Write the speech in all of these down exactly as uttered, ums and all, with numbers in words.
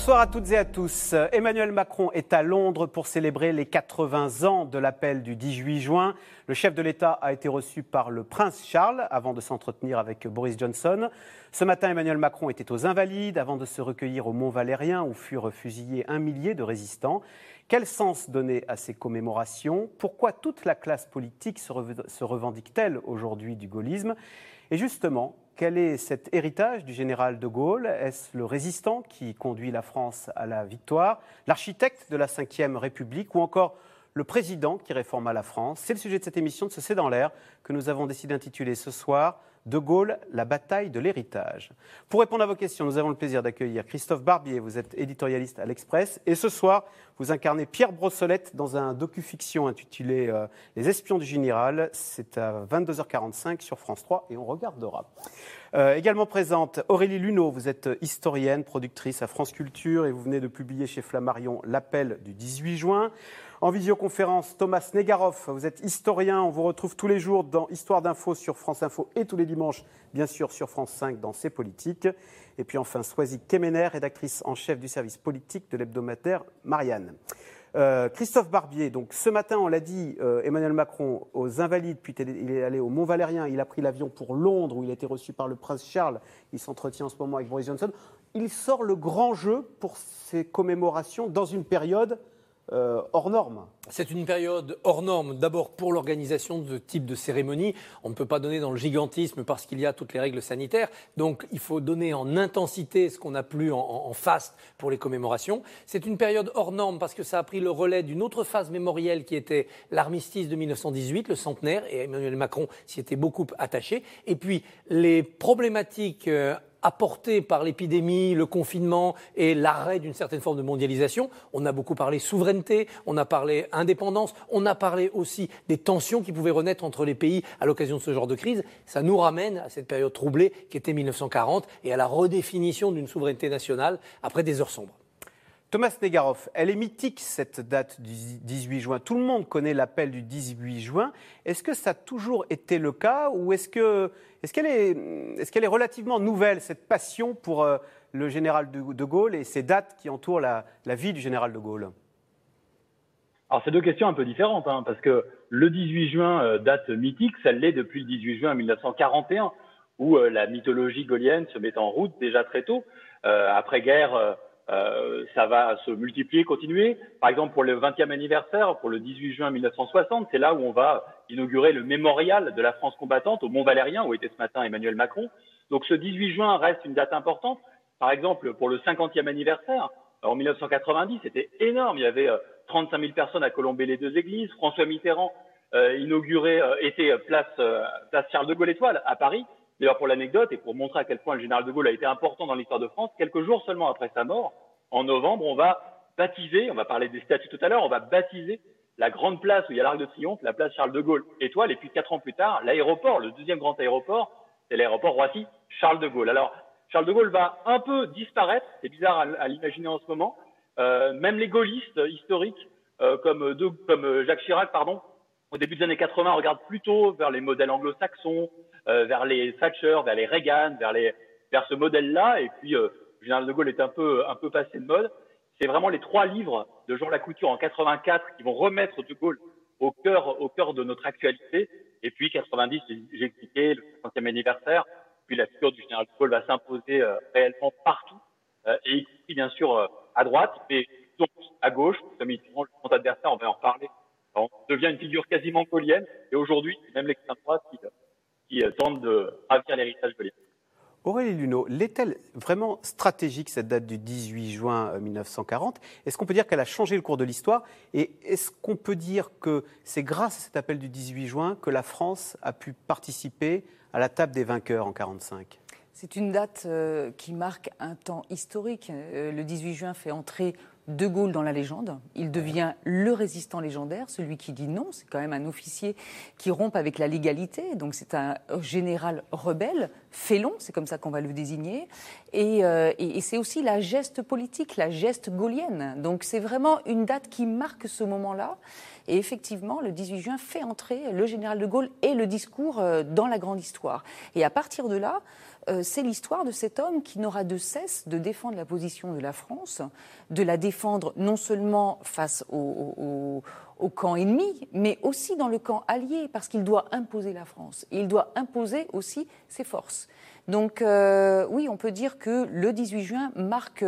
Bonsoir à toutes et à tous. Emmanuel Macron est à Londres pour célébrer les quatre-vingts ans de l'appel du dix-huit juin. Le chef de l'État a été reçu par le prince Charles avant de s'entretenir avec Boris Johnson. Ce matin, Emmanuel Macron était aux Invalides avant de se recueillir au Mont Valérien où furent fusillés un millier de résistants. Quel sens donner à ces commémorations ? Pourquoi toute la classe politique se, rev- se revendique-t-elle aujourd'hui du gaullisme ? Et justement, quel est cet héritage du général de Gaulle ? Est-ce le résistant qui conduit la France à la victoire, l'architecte de la cinquième République ou encore le président qui réforma la France ? C'est le sujet de cette émission de ce C'est dans l'air que nous avons décidé d'intituler ce soir « De Gaulle, la bataille de l'héritage ». Pour répondre à vos questions, nous avons le plaisir d'accueillir Christophe Barbier, vous êtes éditorialiste à l'Express. Et ce soir, vous incarnez Pierre Brossolette dans un docu-fiction intitulé euh, « Les espions du général ». C'est à vingt-deux heures quarante-cinq sur France trois et on regardera. Euh, également présente Aurélie Luneau, vous êtes historienne, productrice à France Culture et vous venez de publier chez Flammarion l'appel du dix-huit juin. En visioconférence, Thomas Negaroff, vous êtes historien, on vous retrouve tous les jours dans Histoire d'Info sur France Info et tous les dimanches, bien sûr, sur France cinq dans C'est Politique. Et puis enfin, Swazik Kemener, rédactrice en chef du service politique de l'hebdomadaire Marianne. Euh, Christophe Barbier, donc ce matin, on l'a dit, euh, Emmanuel Macron aux Invalides, puis il est allé au Mont Valérien, il a pris l'avion pour Londres où il a été reçu par le prince Charles, il s'entretient en ce moment avec Boris Johnson. Il sort le grand jeu pour ces commémorations dans une période Euh, hors norme. C'est une période hors norme, d'abord pour l'organisation de ce type de cérémonie. On ne peut pas donner dans le gigantisme parce qu'il y a toutes les règles sanitaires. Donc il faut donner en intensité ce qu'on n'a plus en, en, en faste pour les commémorations. C'est une période hors norme parce que ça a pris le relais d'une autre phase mémorielle qui était l'armistice de mille neuf cent dix-huit, le centenaire, et Emmanuel Macron s'y était beaucoup attaché. Et puis les problématiques euh, apporté par l'épidémie, le confinement et l'arrêt d'une certaine forme de mondialisation. On a beaucoup parlé souveraineté, on a parlé indépendance, on a parlé aussi des tensions qui pouvaient renaître entre les pays à l'occasion de ce genre de crise. Ça nous ramène à cette période troublée qui était mille neuf cent quarante et à la redéfinition d'une souveraineté nationale après des heures sombres. Thomas Negaroff, elle est mythique cette date du dix-huit juin. Tout le monde connaît l'appel du dix-huit juin. Est-ce que ça a toujours été le cas ou est-ce, que, est-ce, qu'elle, est, est-ce qu'elle est relativement nouvelle, cette passion pour euh, le général de, de Gaulle et ces dates qui entourent la, la vie du général de Gaulle ? Alors, c'est deux questions un peu différentes, hein, parce que le dix-huit juin, euh, date mythique, ça l'est depuis le dix-huit juin mille neuf cent quarante et un, où euh, la mythologie gaullienne se met en route déjà très tôt. Euh, après-guerre, euh, Euh, ça va se multiplier, continuer. Par exemple, pour le vingtième anniversaire, pour le dix-huit juin mille neuf cent soixante, c'est là où on va inaugurer le mémorial de la France combattante au Mont Valérien, où était ce matin Emmanuel Macron. Donc ce dix-huit juin reste une date importante. Par exemple, pour le cinquantième anniversaire, en mille neuf cent quatre-vingt-dix, c'était énorme. Il y avait euh, trente-cinq mille personnes à colomber les deux églises. François Mitterrand euh, inaugurait, euh, était place, euh, place Charles de Gaulle Étoile à Paris. D'ailleurs, pour l'anecdote et pour montrer à quel point le général de Gaulle a été important dans l'histoire de France, quelques jours seulement après sa mort, en novembre, on va baptiser, on va parler des statues tout à l'heure, on va baptiser la grande place où il y a l'Arc de Triomphe, la place Charles de Gaulle Étoile, et puis quatre ans plus tard, l'aéroport, le deuxième grand aéroport, c'est l'aéroport Roissy-Charles de Gaulle. Alors, Charles de Gaulle va un peu disparaître, c'est bizarre à, à l'imaginer en ce moment, euh, même les gaullistes historiques, euh, comme, de, comme Jacques Chirac, pardon, au début des années quatre-vingts, regardent plutôt vers les modèles anglo-saxons, euh, vers les Thatcher, vers les Reagan, vers, les, vers ce modèle-là, et puis euh, le général de Gaulle est un peu, un peu passé de mode. C'est vraiment les trois livres de Jean Lacouture en quatre-vingt-quatre qui vont remettre de Gaulle au cœur, au cœur de notre actualité. Et puis quatre-vingt-dix, j'ai expliqué, le cinquantième anniversaire, puis la figure du général de Gaulle va s'imposer euh, réellement partout, euh, et y compris bien sûr euh, à droite, mais donc à gauche, comme il dit, le grand adversaire, on va en reparler. On devient une figure quasiment gaulienne, et aujourd'hui, c'est même l'extrême droite qui, qui euh, tente de ravir l'héritage gaulien. Aurélie Luneau, l'est-elle vraiment stratégique cette date du dix-huit juin mille neuf cent quarante ? Est-ce qu'on peut dire qu'elle a changé le cours de l'histoire ? Et est-ce qu'on peut dire que c'est grâce à cet appel du dix-huit juin que la France a pu participer à la table des vainqueurs en quarante-cinq ? C'est une date euh, qui marque un temps historique. Euh, le dix-huit juin fait entrer De Gaulle dans la légende. Il devient le résistant légendaire, celui qui dit non. C'est quand même un officier qui rompt avec la légalité. Donc c'est un général rebelle, félon, c'est comme ça qu'on va le désigner. Et, euh, et, et c'est aussi la geste politique, la geste gaulienne. Donc c'est vraiment une date qui marque ce moment-là. Et effectivement, le dix-huit juin fait entrer le général de Gaulle et le discours euh, dans la grande histoire. Et à partir de là, euh, c'est l'histoire de cet homme qui n'aura de cesse de défendre la position de la France, de la défendre non seulement face au, au, au camp ennemi, mais aussi dans le camp allié, parce qu'il doit imposer la France. Et il doit imposer aussi ses forces. Donc euh, oui, on peut dire que le dix-huit juin marque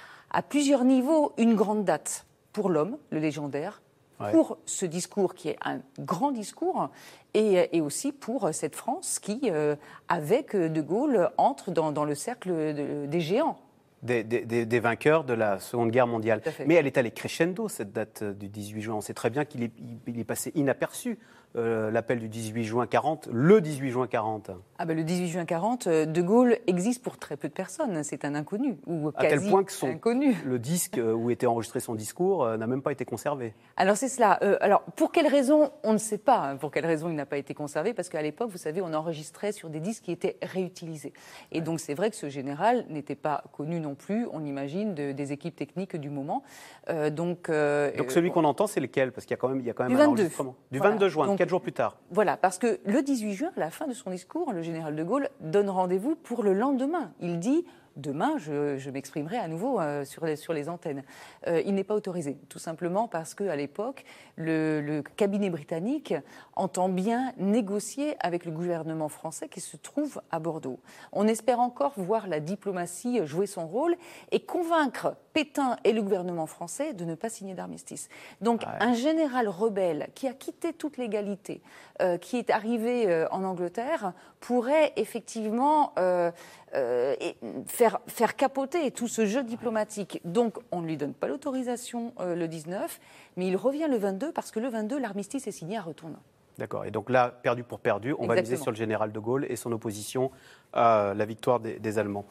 à plusieurs niveaux une grande date pour l'homme, le légendaire, ouais. pour ce discours qui est un grand discours, et, et aussi pour cette France qui, euh, avec De Gaulle, entre dans, dans le cercle de, des géants. Des, des, des vainqueurs de la Seconde Guerre mondiale. Mais elle est allée crescendo, cette date du dix-huit juin. On sait très bien qu'il est, il est passé inaperçu, euh, l'appel du dix-huit juin quarante, le dix-huit juin quarante. Ah ben le dix-huit juin quarante, De Gaulle existe pour très peu de personnes. C'est un inconnu, ou quasi à tel point que son, inconnu. Le disque où était enregistré son discours euh, n'a même pas été conservé. Alors c'est cela. Euh, alors pour quelle raison, on ne sait pas hein, pour quelle raison il n'a pas été conservé, parce qu'à l'époque, vous savez, on enregistrait sur des disques qui étaient réutilisés. Et ouais. donc c'est vrai que ce général n'était pas connu non plus, on imagine, de, des équipes techniques du moment. Euh, donc, euh, donc celui euh, qu'on entend, c'est lequel? Parce qu'il y a quand même, il y a quand même du un vingt-deux. enregistrement. Du voilà. vingt-deux juin, donc, quatre jours plus tard. Voilà, parce que le dix-huit juin, à la fin de son discours, le général de Gaulle donne rendez-vous pour le lendemain. Il dit... Demain, je, je m'exprimerai à nouveau euh, sur, les, sur les antennes. Euh, il n'est pas autorisé, tout simplement parce qu'à l'époque, le, le cabinet britannique entend bien négocier avec le gouvernement français qui se trouve à Bordeaux. On espère encore voir la diplomatie jouer son rôle et convaincre Pétain et le gouvernement français de ne pas signer d'armistice. Donc, ouais. un général rebelle qui a quitté toute légalité, euh, qui est arrivé euh, en Angleterre, pourrait effectivement euh, euh, faire, faire capoter tout ce jeu diplomatique. Donc, on ne lui donne pas l'autorisation euh, le dix-neuf, mais il revient le vingt-deux parce que le vingt-deux, l'armistice est signé à Retourne. D'accord. Et donc là, perdu pour perdu, on Exactement. va miser sur le général de Gaulle et son opposition à la victoire des, des Allemands.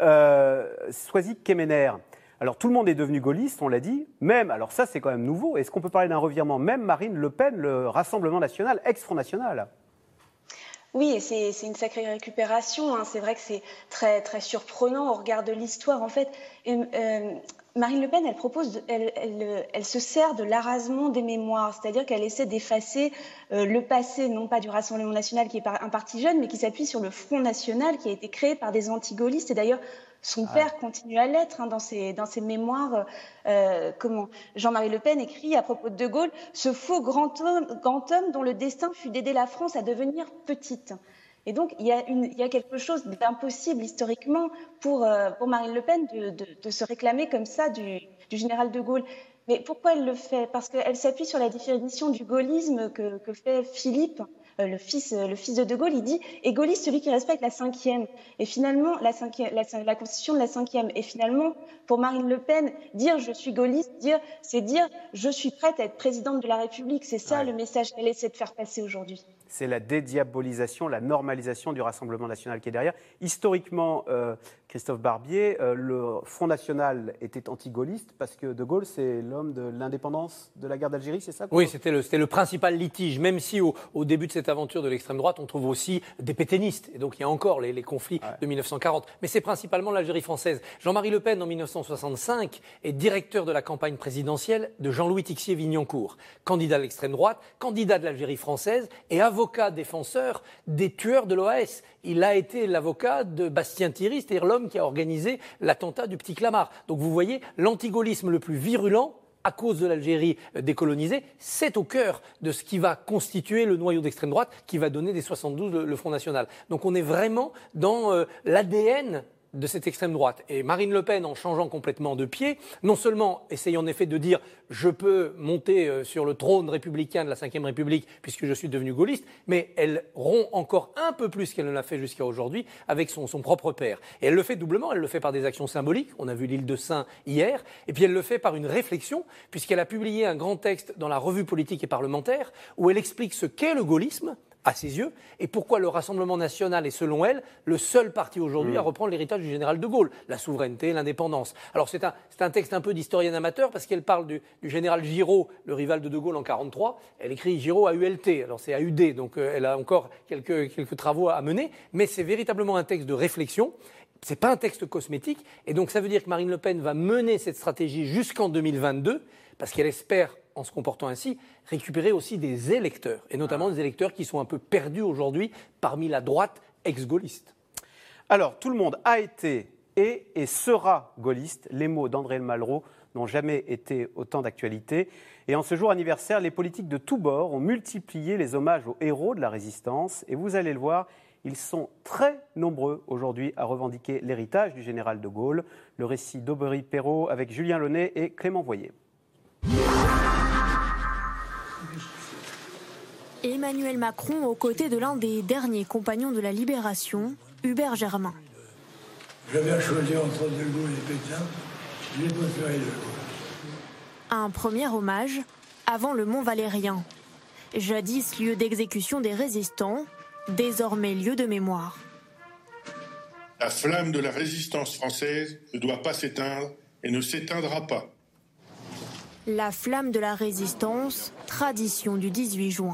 Euh, Soisy-Quéméner. Alors, tout le monde est devenu gaulliste, on l'a dit. Même, alors ça, c'est quand même nouveau. Est-ce qu'on peut parler d'un revirement? Même Marine Le Pen, le Rassemblement national, ex-Front National. Oui, et c'est, c'est une sacrée récupération. Hein. C'est vrai que c'est très, très surprenant au regard de l'histoire. En fait, et, euh, Marine Le Pen, elle propose, de, elle, elle, elle se sert de l'arasement des mémoires, c'est-à-dire qu'elle essaie d'effacer euh, le passé, non pas du Rassemblement national qui est un parti jeune, mais qui s'appuie sur le Front national qui a été créé par des anti-gaullistes. Et d'ailleurs, son ah. père continue à l'être hein, dans, ses, dans ses mémoires. Euh, comment Jean-Marie Le Pen écrit à propos de De Gaulle « Ce faux grand homme, grand homme dont le destin fut d'aider la France à devenir petite ». Et donc, il y, a une, il y a quelque chose d'impossible historiquement pour, euh, pour Marine Le Pen de, de, de se réclamer comme ça du, du général de Gaulle. Mais pourquoi elle le fait? Parce qu'elle s'appuie sur la définition du gaullisme que, que fait Philippe, euh, le, fils, le fils de De Gaulle. Il dit « est gaulliste celui qui respecte la cinquième ». Et finalement, la, cinquième, la, la constitution de la cinquième. Et finalement, pour Marine Le Pen, dire « je suis gaulliste », dire, c'est dire « je suis prête à être présidente de la République ». C'est ça ouais. le message qu'elle essaie de faire passer aujourd'hui. C'est la dédiabolisation, la normalisation du Rassemblement national qui est derrière. Historiquement, euh, Christophe Barbier, euh, le Front national était anti-gaulliste parce que De Gaulle, c'est l'homme de l'indépendance de la guerre d'Algérie, c'est ça? Oui, c'était le, c'était le principal litige, même si au, au début de cette aventure de l'extrême droite, on trouve aussi des pétainistes. Et donc il y a encore les, les conflits ouais. de mille neuf cent quarante. Mais c'est principalement l'Algérie française. Jean-Marie Le Pen, en mille neuf cent soixante-cinq, est directeur de la campagne présidentielle de Jean-Louis Tixier-Vignancourt, candidat de l'extrême droite, candidat de l'Algérie française et avocat avocat défenseur des tueurs de l'O A S. Il a été l'avocat de Bastien Thierry, c'est-à-dire l'homme qui a organisé l'attentat du Petit Clamart. Donc vous voyez, l'antigaullisme le plus virulent, à cause de l'Algérie décolonisée, c'est au cœur de ce qui va constituer le noyau d'extrême droite qui va donner dès soixante-douze le, le Front National. Donc on est vraiment dans euh, l'A D N de cette extrême droite. Et Marine Le Pen, en changeant complètement de pied, non seulement essaye en effet de dire « je peux monter sur le trône républicain de la cinquième République puisque je suis devenu gaulliste », mais elle rompt encore un peu plus qu'elle ne l'a fait jusqu'à aujourd'hui avec son, son propre père. Et elle le fait doublement, elle le fait par des actions symboliques, on a vu l'île de Saint hier, et puis elle le fait par une réflexion, puisqu'elle a publié un grand texte dans la Revue politique et parlementaire où elle explique ce qu'est le gaullisme, à ses yeux, et pourquoi le Rassemblement national est, selon elle, le seul parti aujourd'hui mmh. à reprendre l'héritage du général de Gaulle, la souveraineté, l'indépendance. Alors c'est un, c'est un texte un peu d'historienne amateur, parce qu'elle parle du, du général Giraud, le rival de De Gaulle en quarante-trois, elle écrit Giraud A U L T, alors c'est A U D, donc euh, elle a encore quelques, quelques travaux à mener, mais c'est véritablement un texte de réflexion. C'est pas un texte cosmétique, et donc ça veut dire que Marine Le Pen va mener cette stratégie jusqu'en deux mille vingt-deux, parce qu'elle espère, en se comportant ainsi, récupérer aussi des électeurs, et notamment ah. des électeurs qui sont un peu perdus aujourd'hui parmi la droite ex-gaulliste. Alors, tout le monde a été, est et sera gaulliste. Les mots d'André Malraux n'ont jamais été autant d'actualité. Et en ce jour anniversaire, les politiques de tous bords ont multiplié les hommages aux héros de la résistance. Et vous allez le voir, ils sont très nombreux aujourd'hui à revendiquer l'héritage du général de Gaulle. Le récit d'Aubry Perrault avec Julien Launay et Clément Voyer. Emmanuel Macron aux côtés de l'un des derniers compagnons de la Libération, Hubert Germain. J'avais à choisir entre De Gaulle et Pétain, j'ai préféré De Gaulle. Un premier hommage avant le Mont Valérien. Jadis lieu d'exécution des résistants, désormais lieu de mémoire. La flamme de la résistance française ne doit pas s'éteindre et ne s'éteindra pas. La flamme de la résistance, tradition du dix-huit juin.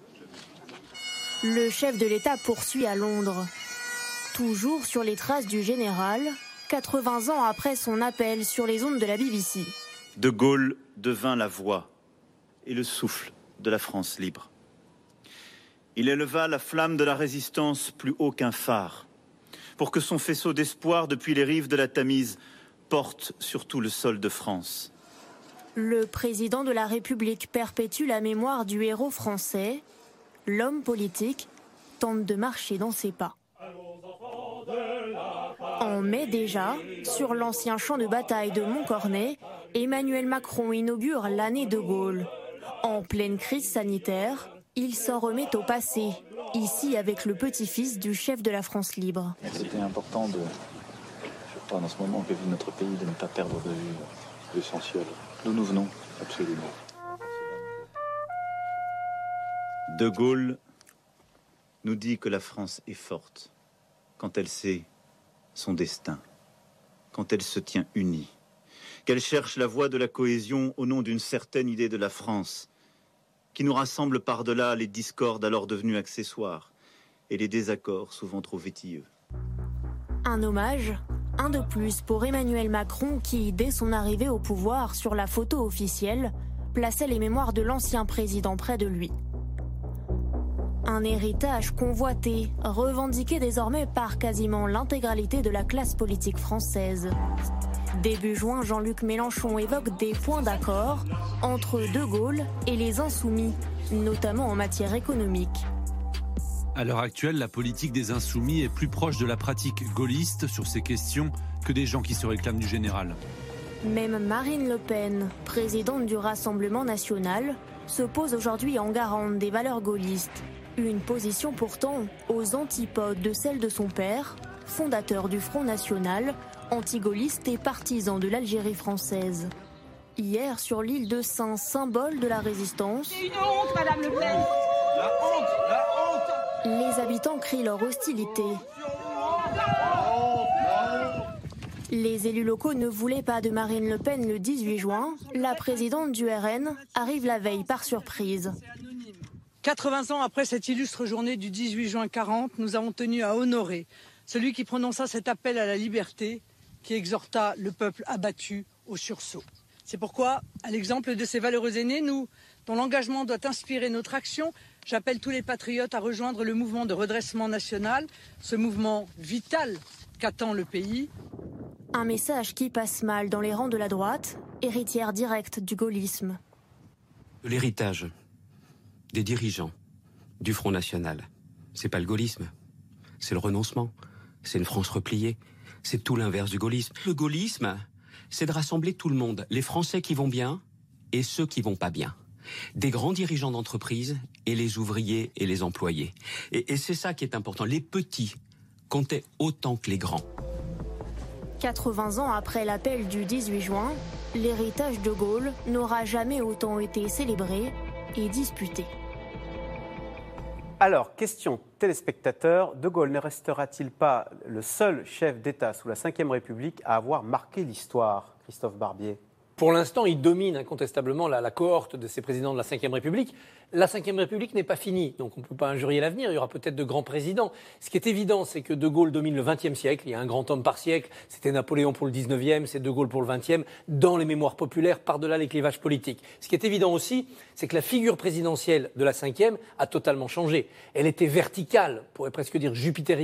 Le chef de l'État poursuit à Londres. Toujours sur les traces du général, quatre-vingts ans après son appel sur les ondes de la B B C. De Gaulle devint la voix et le souffle de la France libre. Il éleva la flamme de la résistance plus haut qu'un phare, pour que son faisceau d'espoir depuis les rives de la Tamise porte sur tout le sol de France. Le président de la République perpétue la mémoire du héros français. L'homme politique tente de marcher dans ses pas. En mai déjà, sur l'ancien champ de bataille de Montcornet, Emmanuel Macron inaugure l'année de Gaulle. En pleine crise sanitaire, il s'en remet au passé, ici avec le petit-fils du chef de la France libre. C'était important, de, je crois, dans ce moment que vit notre pays, de ne pas perdre de vue l'essentiel. D'où nous venons, absolument. De Gaulle nous dit que la France est forte quand elle sait son destin, quand elle se tient unie, qu'elle cherche la voie de la cohésion au nom d'une certaine idée de la France, qui nous rassemble par-delà les discordes alors devenus accessoires et les désaccords souvent trop vétilleux. Un hommage, un de plus pour Emmanuel Macron qui, dès son arrivée au pouvoir sur la photo officielle, plaçait les mémoires de l'ancien président près de lui. Un héritage convoité, revendiqué désormais par quasiment l'intégralité de la classe politique française. Début juin, Jean-Luc Mélenchon évoque des points d'accord entre De Gaulle et les Insoumis, notamment en matière économique. À l'heure actuelle, la politique des Insoumis est plus proche de la pratique gaulliste sur ces questions que des gens qui se réclament du général. Même Marine Le Pen, présidente du Rassemblement national, se pose aujourd'hui en garante des valeurs gaullistes. Une position pourtant aux antipodes de celle de son père, fondateur du Front National, anti-gaulliste et partisan de l'Algérie française. Hier, sur l'île de Saint, symbole de la résistance, c'est une honte, Madame Le Pen. La honte, la honte. Les habitants crient leur hostilité. Les élus locaux ne voulaient pas de Marine Le Pen le dix-huit juin. La présidente du R N arrive la veille par surprise. quatre-vingts ans après cette illustre journée du dix-huit juin quarante, nous avons tenu à honorer celui qui prononça cet appel à la liberté, qui exhorta le peuple abattu au sursaut. C'est pourquoi, à l'exemple de ces valeureux aînés, nous, dont l'engagement doit inspirer notre action, j'appelle tous les patriotes à rejoindre le mouvement de redressement national, ce mouvement vital qu'attend le pays. Un message qui passe mal dans les rangs de la droite, héritière directe du gaullisme. L'héritage des dirigeants du Front National, c'est pas le gaullisme, c'est le renoncement, c'est une France repliée, c'est tout l'inverse du gaullisme. Le gaullisme, c'est de rassembler tout le monde, les Français qui vont bien et ceux qui vont pas bien. Des grands dirigeants d'entreprise et les ouvriers et les employés. Et, et c'est ça qui est important, les petits comptaient autant que les grands. quatre-vingts ans après l'appel du dix-huit juin, l'héritage de Gaulle n'aura jamais autant été célébré et disputé. Alors, question téléspectateur, De Gaulle ne restera-t-il pas le seul chef d'État sous la cinquième République à avoir marqué l'histoire, Christophe Barbier ? Pour l'instant, il domine incontestablement la, la cohorte de ces présidents de la cinquième République. La cinquième République n'est pas finie, donc on ne peut pas injurier l'avenir. Il y aura peut-être de grands présidents. Ce qui est évident, c'est que De Gaulle domine le vingtième siècle. Il y a un grand homme par siècle. C'était Napoléon pour le dix-neuvième, c'est De Gaulle pour le vingtième, dans les mémoires populaires, par-delà les clivages politiques. Ce qui est évident aussi, c'est que la figure présidentielle de la cinquième a totalement changé. Elle était verticale, on pourrait presque dire jupitérienne,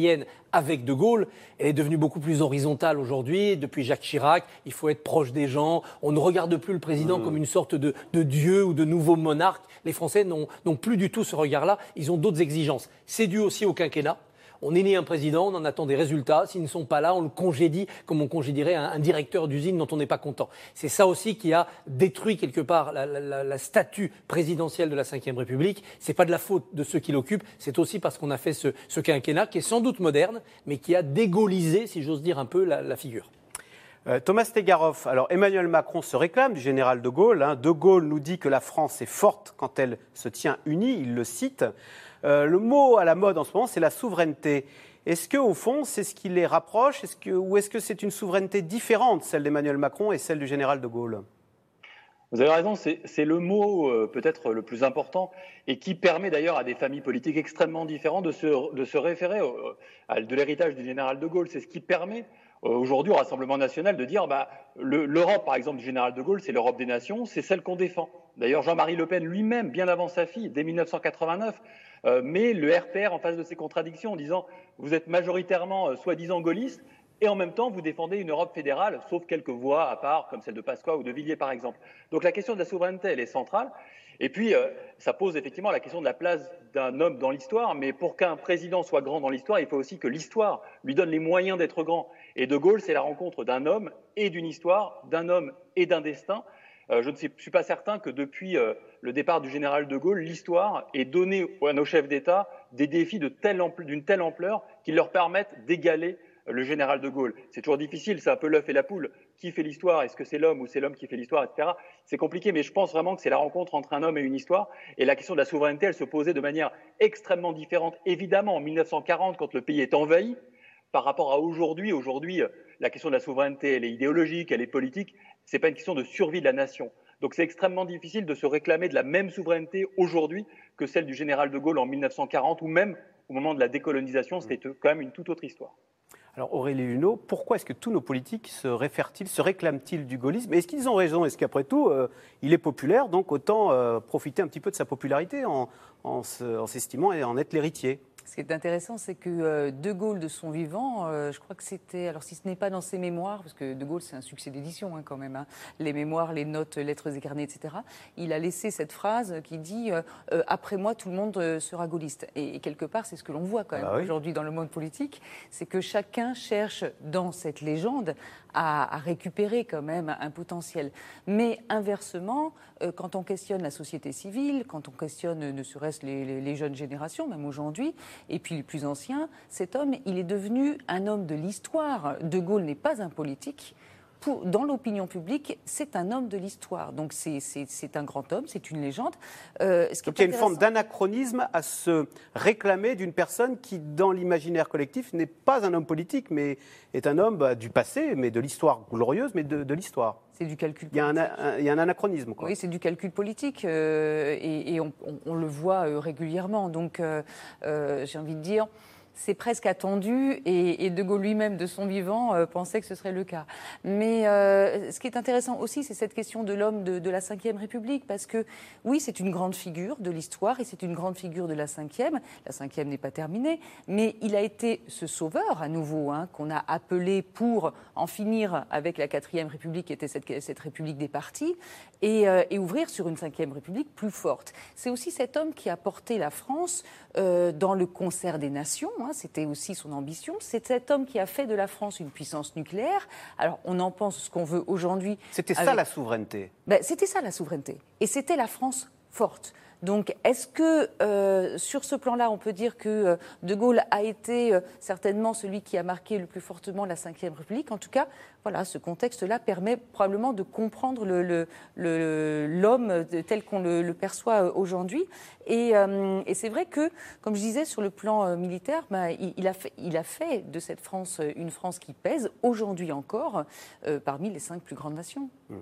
avec De Gaulle, elle est devenue beaucoup plus horizontale aujourd'hui. Depuis Jacques Chirac, il faut être proche des gens. On ne regarde plus le président mmh. comme une sorte de, de dieu ou de nouveau monarque. Les Français n'ont, n'ont plus du tout ce regard-là. Ils ont d'autres exigences. C'est dû aussi au quinquennat. On élit un président, on en attend des résultats. S'ils ne sont pas là, on le congédie comme on congédierait un, un directeur d'usine dont on n'est pas content. C'est ça aussi qui a détruit quelque part la, la, la statue présidentielle de la cinquième République. C'est pas de la faute de ceux qui l'occupent, c'est aussi parce qu'on a fait ce, ce quinquennat qui est sans doute moderne, mais qui a dégaullisé, si j'ose dire un peu, la, la figure. Euh, Thomas Stegaroff, alors Emmanuel Macron se réclame du général de Gaulle. Hein. De Gaulle nous dit que la France est forte quand elle se tient unie, il le cite. Euh, le mot à la mode en ce moment, c'est la souveraineté. Est-ce qu'au fond, c'est ce qui les rapproche est-ce que, ou est-ce que c'est une souveraineté différente, celle d'Emmanuel Macron et celle du général de Gaulle ? Vous avez raison, c'est, c'est le mot euh, peut-être le plus important et qui permet d'ailleurs à des familles politiques extrêmement différentes de se, de se référer au, à, de l'héritage du général de Gaulle. C'est ce qui permet euh, aujourd'hui au Rassemblement national de dire bah, le, l'Europe, par exemple, du général de Gaulle, c'est l'Europe des nations, c'est celle qu'on défend. D'ailleurs, Jean-Marie Le Pen lui-même, bien avant sa fille, dès dix-neuf cent quatre-vingt-neuf, Euh, met le R P R en face de ses contradictions en disant vous êtes majoritairement euh, soi-disant gaullistes et en même temps vous défendez une Europe fédérale, sauf quelques voix à part comme celle de Pasqua ou de Villiers par exemple. Donc la question de la souveraineté elle est centrale et puis euh, ça pose effectivement la question de la place d'un homme dans l'histoire, mais pour qu'un président soit grand dans l'histoire, il faut aussi que l'histoire lui donne les moyens d'être grand. Et De Gaulle, c'est la rencontre d'un homme et d'une histoire, d'un homme et d'un destin. Euh, je ne suis pas certain que depuis euh, le départ du général de Gaulle, l'histoire ait donné à nos chefs d'État des défis de telle ample, d'une telle ampleur qui leur permettent d'égaler le général de Gaulle. C'est toujours difficile, c'est un peu l'œuf et la poule. Qui fait l'histoire ? Est-ce que c'est l'homme ou c'est l'homme qui fait l'histoire, et cetera. C'est compliqué, mais je pense vraiment que c'est la rencontre entre un homme et une histoire. Et la question de la souveraineté, elle se posait de manière extrêmement différente. Évidemment, en dix-neuf cent quarante, quand le pays est envahi, par rapport à aujourd'hui, aujourd'hui, la question de la souveraineté, elle est idéologique, elle est politique. C'est pas une question de survie de la nation. Donc c'est extrêmement difficile de se réclamer de la même souveraineté aujourd'hui que celle du général de Gaulle en dix-neuf cent quarante ou même au moment de la décolonisation, c'était quand même une toute autre histoire. Alors Aurélie Luneau, pourquoi est-ce que tous nos politiques se réfèrent-ils, se réclament-ils du gaullisme ? Est-ce qu'ils ont raison ? Est-ce qu'après tout, euh, il est populaire, donc autant euh, profiter un petit peu de sa popularité en, en, se, en s'estimant et en être l'héritier ? Ce qui est intéressant, c'est que De Gaulle, de son vivant, euh, je crois que c'était, alors si ce n'est pas dans ses mémoires, parce que De Gaulle, c'est un succès d'édition hein, quand même, hein, les mémoires, les notes, lettres et carnets, et cetera, il a laissé cette phrase qui dit euh, « Après moi, tout le monde euh, sera gaulliste ». Et, et quelque part, c'est ce que l'on voit quand même ah oui. aujourd'hui dans le monde politique, c'est que chacun cherche dans cette légende à, à récupérer quand même un potentiel. Mais inversement, euh, quand on questionne la société civile, quand on questionne ne serait-ce les, les, les jeunes générations, même aujourd'hui, et puis les plus anciens, cet homme, il est devenu un homme de l'histoire. De Gaulle n'est pas un politique. Pour, dans l'opinion publique, c'est un homme de l'histoire. Donc c'est, c'est, c'est un grand homme, c'est une légende. Euh, ce qui Donc il y a une forme d'anachronisme à se réclamer d'une personne qui, dans l'imaginaire collectif, n'est pas un homme politique, mais est un homme bah, du passé, mais de l'histoire glorieuse, mais de, de l'histoire. C'est du calcul politique. Il y a un, un, il y a un anachronisme, quoi. Oui, c'est du calcul politique euh, et, et on, on, on le voit euh, régulièrement. Donc euh, euh, j'ai envie de dire... c'est presque attendu et, et De Gaulle lui-même, de son vivant, euh, pensait que ce serait le cas. Mais euh, ce qui est intéressant aussi, c'est cette question de l'homme de, de la cinquième République, parce que oui, c'est une grande figure de l'histoire et c'est une grande figure de la cinquième. La cinquième n'est pas terminée, mais il a été ce sauveur à nouveau, hein, qu'on a appelé pour en finir avec la quatrième République, qui était cette, cette République des partis, et, euh, et ouvrir sur une cinquième République plus forte. C'est aussi cet homme qui a porté la France euh, dans le concert des nations, hein, c'était aussi son ambition. C'est cet homme qui a fait de la France une puissance nucléaire. Alors, on en pense ce qu'on veut aujourd'hui. C'était avec... ça la souveraineté. Ben, c'était ça la souveraineté. Et c'était la France forte. Donc, est-ce que euh, sur ce plan-là, on peut dire que euh, De Gaulle a été euh, certainement celui qui a marqué le plus fortement la cinquième République ? En tout cas, voilà, ce contexte-là permet probablement de comprendre le, le, le, l'homme tel qu'on le, le perçoit aujourd'hui. Et, euh, et c'est vrai que, comme je disais, sur le plan euh, militaire, ben, il, il, a fait, il a fait de cette France une France qui pèse, aujourd'hui encore, euh, parmi les cinq plus grandes nations. Mmh.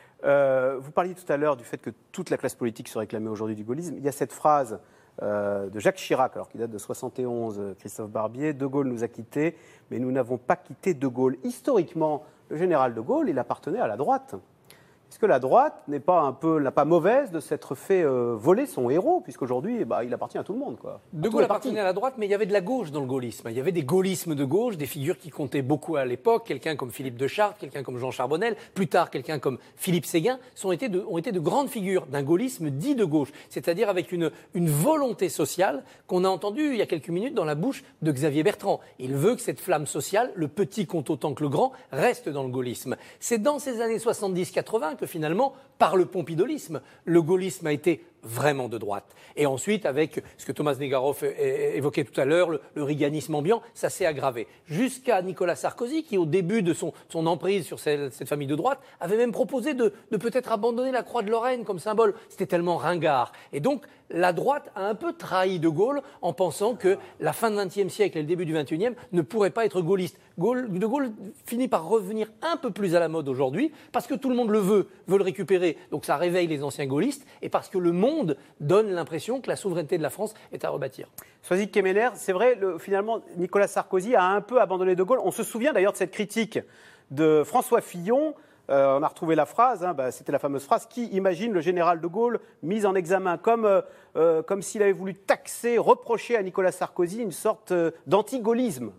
Euh, vous parliez tout à l'heure du fait que toute la classe politique se réclamait aujourd'hui du gaullisme. Il y a cette phrase euh, de Jacques Chirac, alors qui date de soixante et onze, Christophe Barbier, « De Gaulle nous a quittés, mais nous n'avons pas quitté De Gaulle ». Historiquement, le général de Gaulle, il appartenait à la droite. Est-ce que la droite n'est pas un peu, n'a pas mauvaise de s'être fait euh, voler son héros, puisqu'aujourd'hui, bah, il appartient à tout le monde, quoi. De Gaulle appartenait à la droite, mais il y avait de la gauche dans le gaullisme. Il y avait des gaullismes de gauche, des figures qui comptaient beaucoup à l'époque. Quelqu'un comme Philippe de Chartres, quelqu'un comme Jean Charbonnel, plus tard quelqu'un comme Philippe Séguin, sont été de, ont été de grandes figures d'un gaullisme dit de gauche, c'est-à-dire avec une, une volonté sociale qu'on a entendue il y a quelques minutes dans la bouche de Xavier Bertrand. Il veut que cette flamme sociale, le petit compte autant que le grand, reste dans le gaullisme. C'est dans ces années soixante-dix quatre-vingt que finalement, par le pompidolisme, le gaullisme a été vraiment de droite. Et ensuite, avec ce que Thomas Negaroff évoquait tout à l'heure, le, le riganisme ambiant, ça s'est aggravé. Jusqu'à Nicolas Sarkozy, qui au début de son, son emprise sur cette, cette famille de droite, avait même proposé de, de peut-être abandonner la croix de Lorraine comme symbole. C'était tellement ringard. Et donc, la droite a un peu trahi De Gaulle en pensant que la fin du vingtième siècle et le début du vingt et unième ne pourraient pas être gaullistes. Gaulle, De Gaulle finit par revenir un peu plus à la mode aujourd'hui, parce que tout le monde le veut, veut le récupérer. Donc ça réveille les anciens gaullistes, et parce que le monde donne l'impression que la souveraineté de la France est à rebâtir. Soisy Kemeler, c'est vrai, le, finalement, Nicolas Sarkozy a un peu abandonné De Gaulle. On se souvient d'ailleurs de cette critique de François Fillon. Euh, on a retrouvé la phrase, hein, bah, c'était la fameuse phrase « Qui imagine le général de Gaulle mis en examen ?» comme, euh, euh, comme s'il avait voulu taxer, reprocher à Nicolas Sarkozy une sorte euh, d'anti-gaullisme.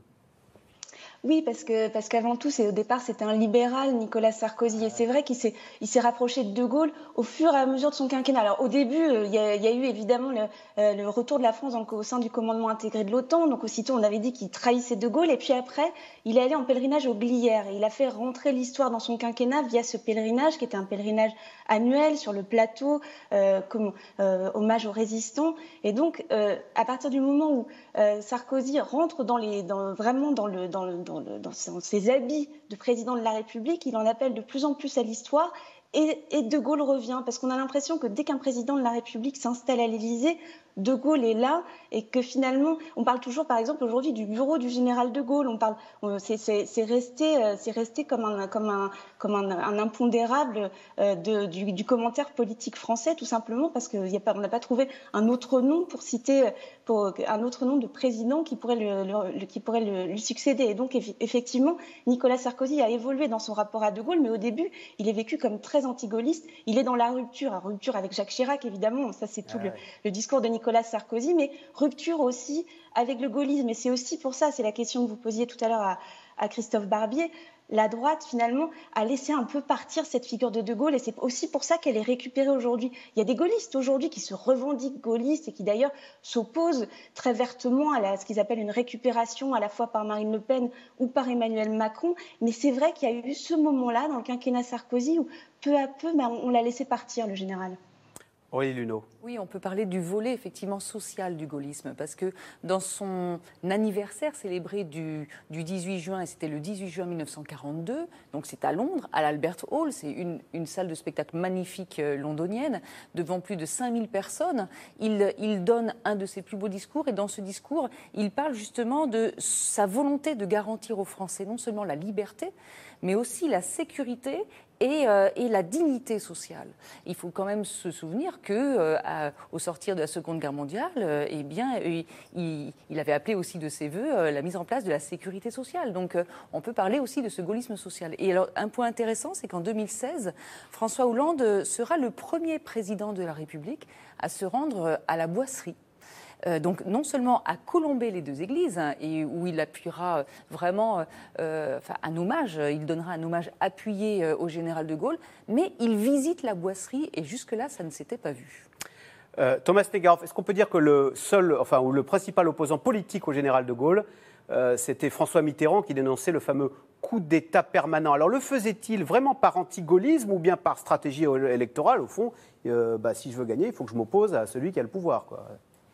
Oui, parce que parce qu'avant tout, c'est au départ, c'était un libéral, Nicolas Sarkozy, et c'est vrai qu'il s'est il s'est rapproché de De Gaulle au fur et à mesure de son quinquennat. Alors au début, euh, il y, a, il y a eu évidemment le, euh, le retour de la France donc, au sein du commandement intégré de l'OTAN. Donc aussitôt, on avait dit qu'il trahissait De Gaulle, et puis après, il est allé en pèlerinage au Glières, et il a fait rentrer l'histoire dans son quinquennat via ce pèlerinage qui était un pèlerinage annuel sur le plateau, euh, comme euh, hommage aux résistants. Et donc, euh, à partir du moment où euh, Sarkozy rentre dans les, dans, vraiment dans le, dans le Dans, le, dans ses habits de président de la République, il en appelle de plus en plus à l'histoire. Et, et De Gaulle revient, parce qu'on a l'impression que dès qu'un président de la République s'installe à l'Élysée, De Gaulle est là, et que finalement, on parle toujours, par exemple, aujourd'hui du bureau du général De Gaulle. On parle, on, c'est, c'est, c'est resté, c'est resté comme un, comme un, comme un, un impondérable euh, de, du, du commentaire politique français, tout simplement parce qu'on n'a pas trouvé un autre nom pour citer, pour un autre nom de président qui pourrait, le, le, qui pourrait le, lui succéder. Et donc, effectivement, Nicolas Sarkozy a évolué dans son rapport à De Gaulle, mais au début, il est vécu comme très anti-gaulliste. Il est dans la rupture, la rupture avec Jacques Chirac, évidemment. Ça, c'est tout ah, le, le discours de Nicolas Nicolas Sarkozy, mais rupture aussi avec le gaullisme. Et c'est aussi pour ça, c'est la question que vous posiez tout à l'heure à, à Christophe Barbier, la droite, finalement, a laissé un peu partir cette figure de De Gaulle, et c'est aussi pour ça qu'elle est récupérée aujourd'hui. Il y a des gaullistes aujourd'hui qui se revendiquent gaullistes et qui d'ailleurs s'opposent très vertement à la, ce qu'ils appellent une récupération à la fois par Marine Le Pen ou par Emmanuel Macron. Mais c'est vrai qu'il y a eu ce moment-là dans le quinquennat Sarkozy où peu à peu, ben, on l'a laissé partir, le général. Aurélie Luneau. Oui, on peut parler du volet effectivement social du gaullisme, parce que dans son anniversaire célébré du, du dix-huit juin, et c'était le dix-huit juin mille neuf cent quarante-deux, donc c'est à Londres, à l'Albert Hall, c'est une, une salle de spectacle magnifique euh, londonienne, devant plus de cinq mille personnes, il, il donne un de ses plus beaux discours, et dans ce discours, il parle justement de sa volonté de garantir aux Français non seulement la liberté, mais aussi la sécurité et, euh, et la dignité sociale. Il faut quand même se souvenir que, euh, à, au sortir de la Seconde Guerre mondiale, euh, eh bien, il, il avait appelé aussi de ses voeux euh, la mise en place de la sécurité sociale. Donc, euh, on peut parler aussi de ce gaullisme social. Et alors, un point intéressant, c'est qu'en deux mille seize, François Hollande sera le premier président de la République à se rendre à la Boisserie. Euh, donc non seulement à colomber les deux églises, hein, et où il appuiera vraiment euh, enfin, un hommage, il donnera un hommage appuyé euh, au général de Gaulle, mais il visite la Boisserie, et jusque-là, ça ne s'était pas vu. Euh, Thomas Negaroff, est-ce qu'on peut dire que le seul, enfin, ou le principal opposant politique au général de Gaulle, euh, c'était François Mitterrand qui dénonçait le fameux coup d'État permanent. Alors le faisait-il vraiment par anti-gaullisme ou bien par stratégie électorale? Au fond, euh, bah, si je veux gagner, il faut que je m'oppose à celui qui a le pouvoir, quoi.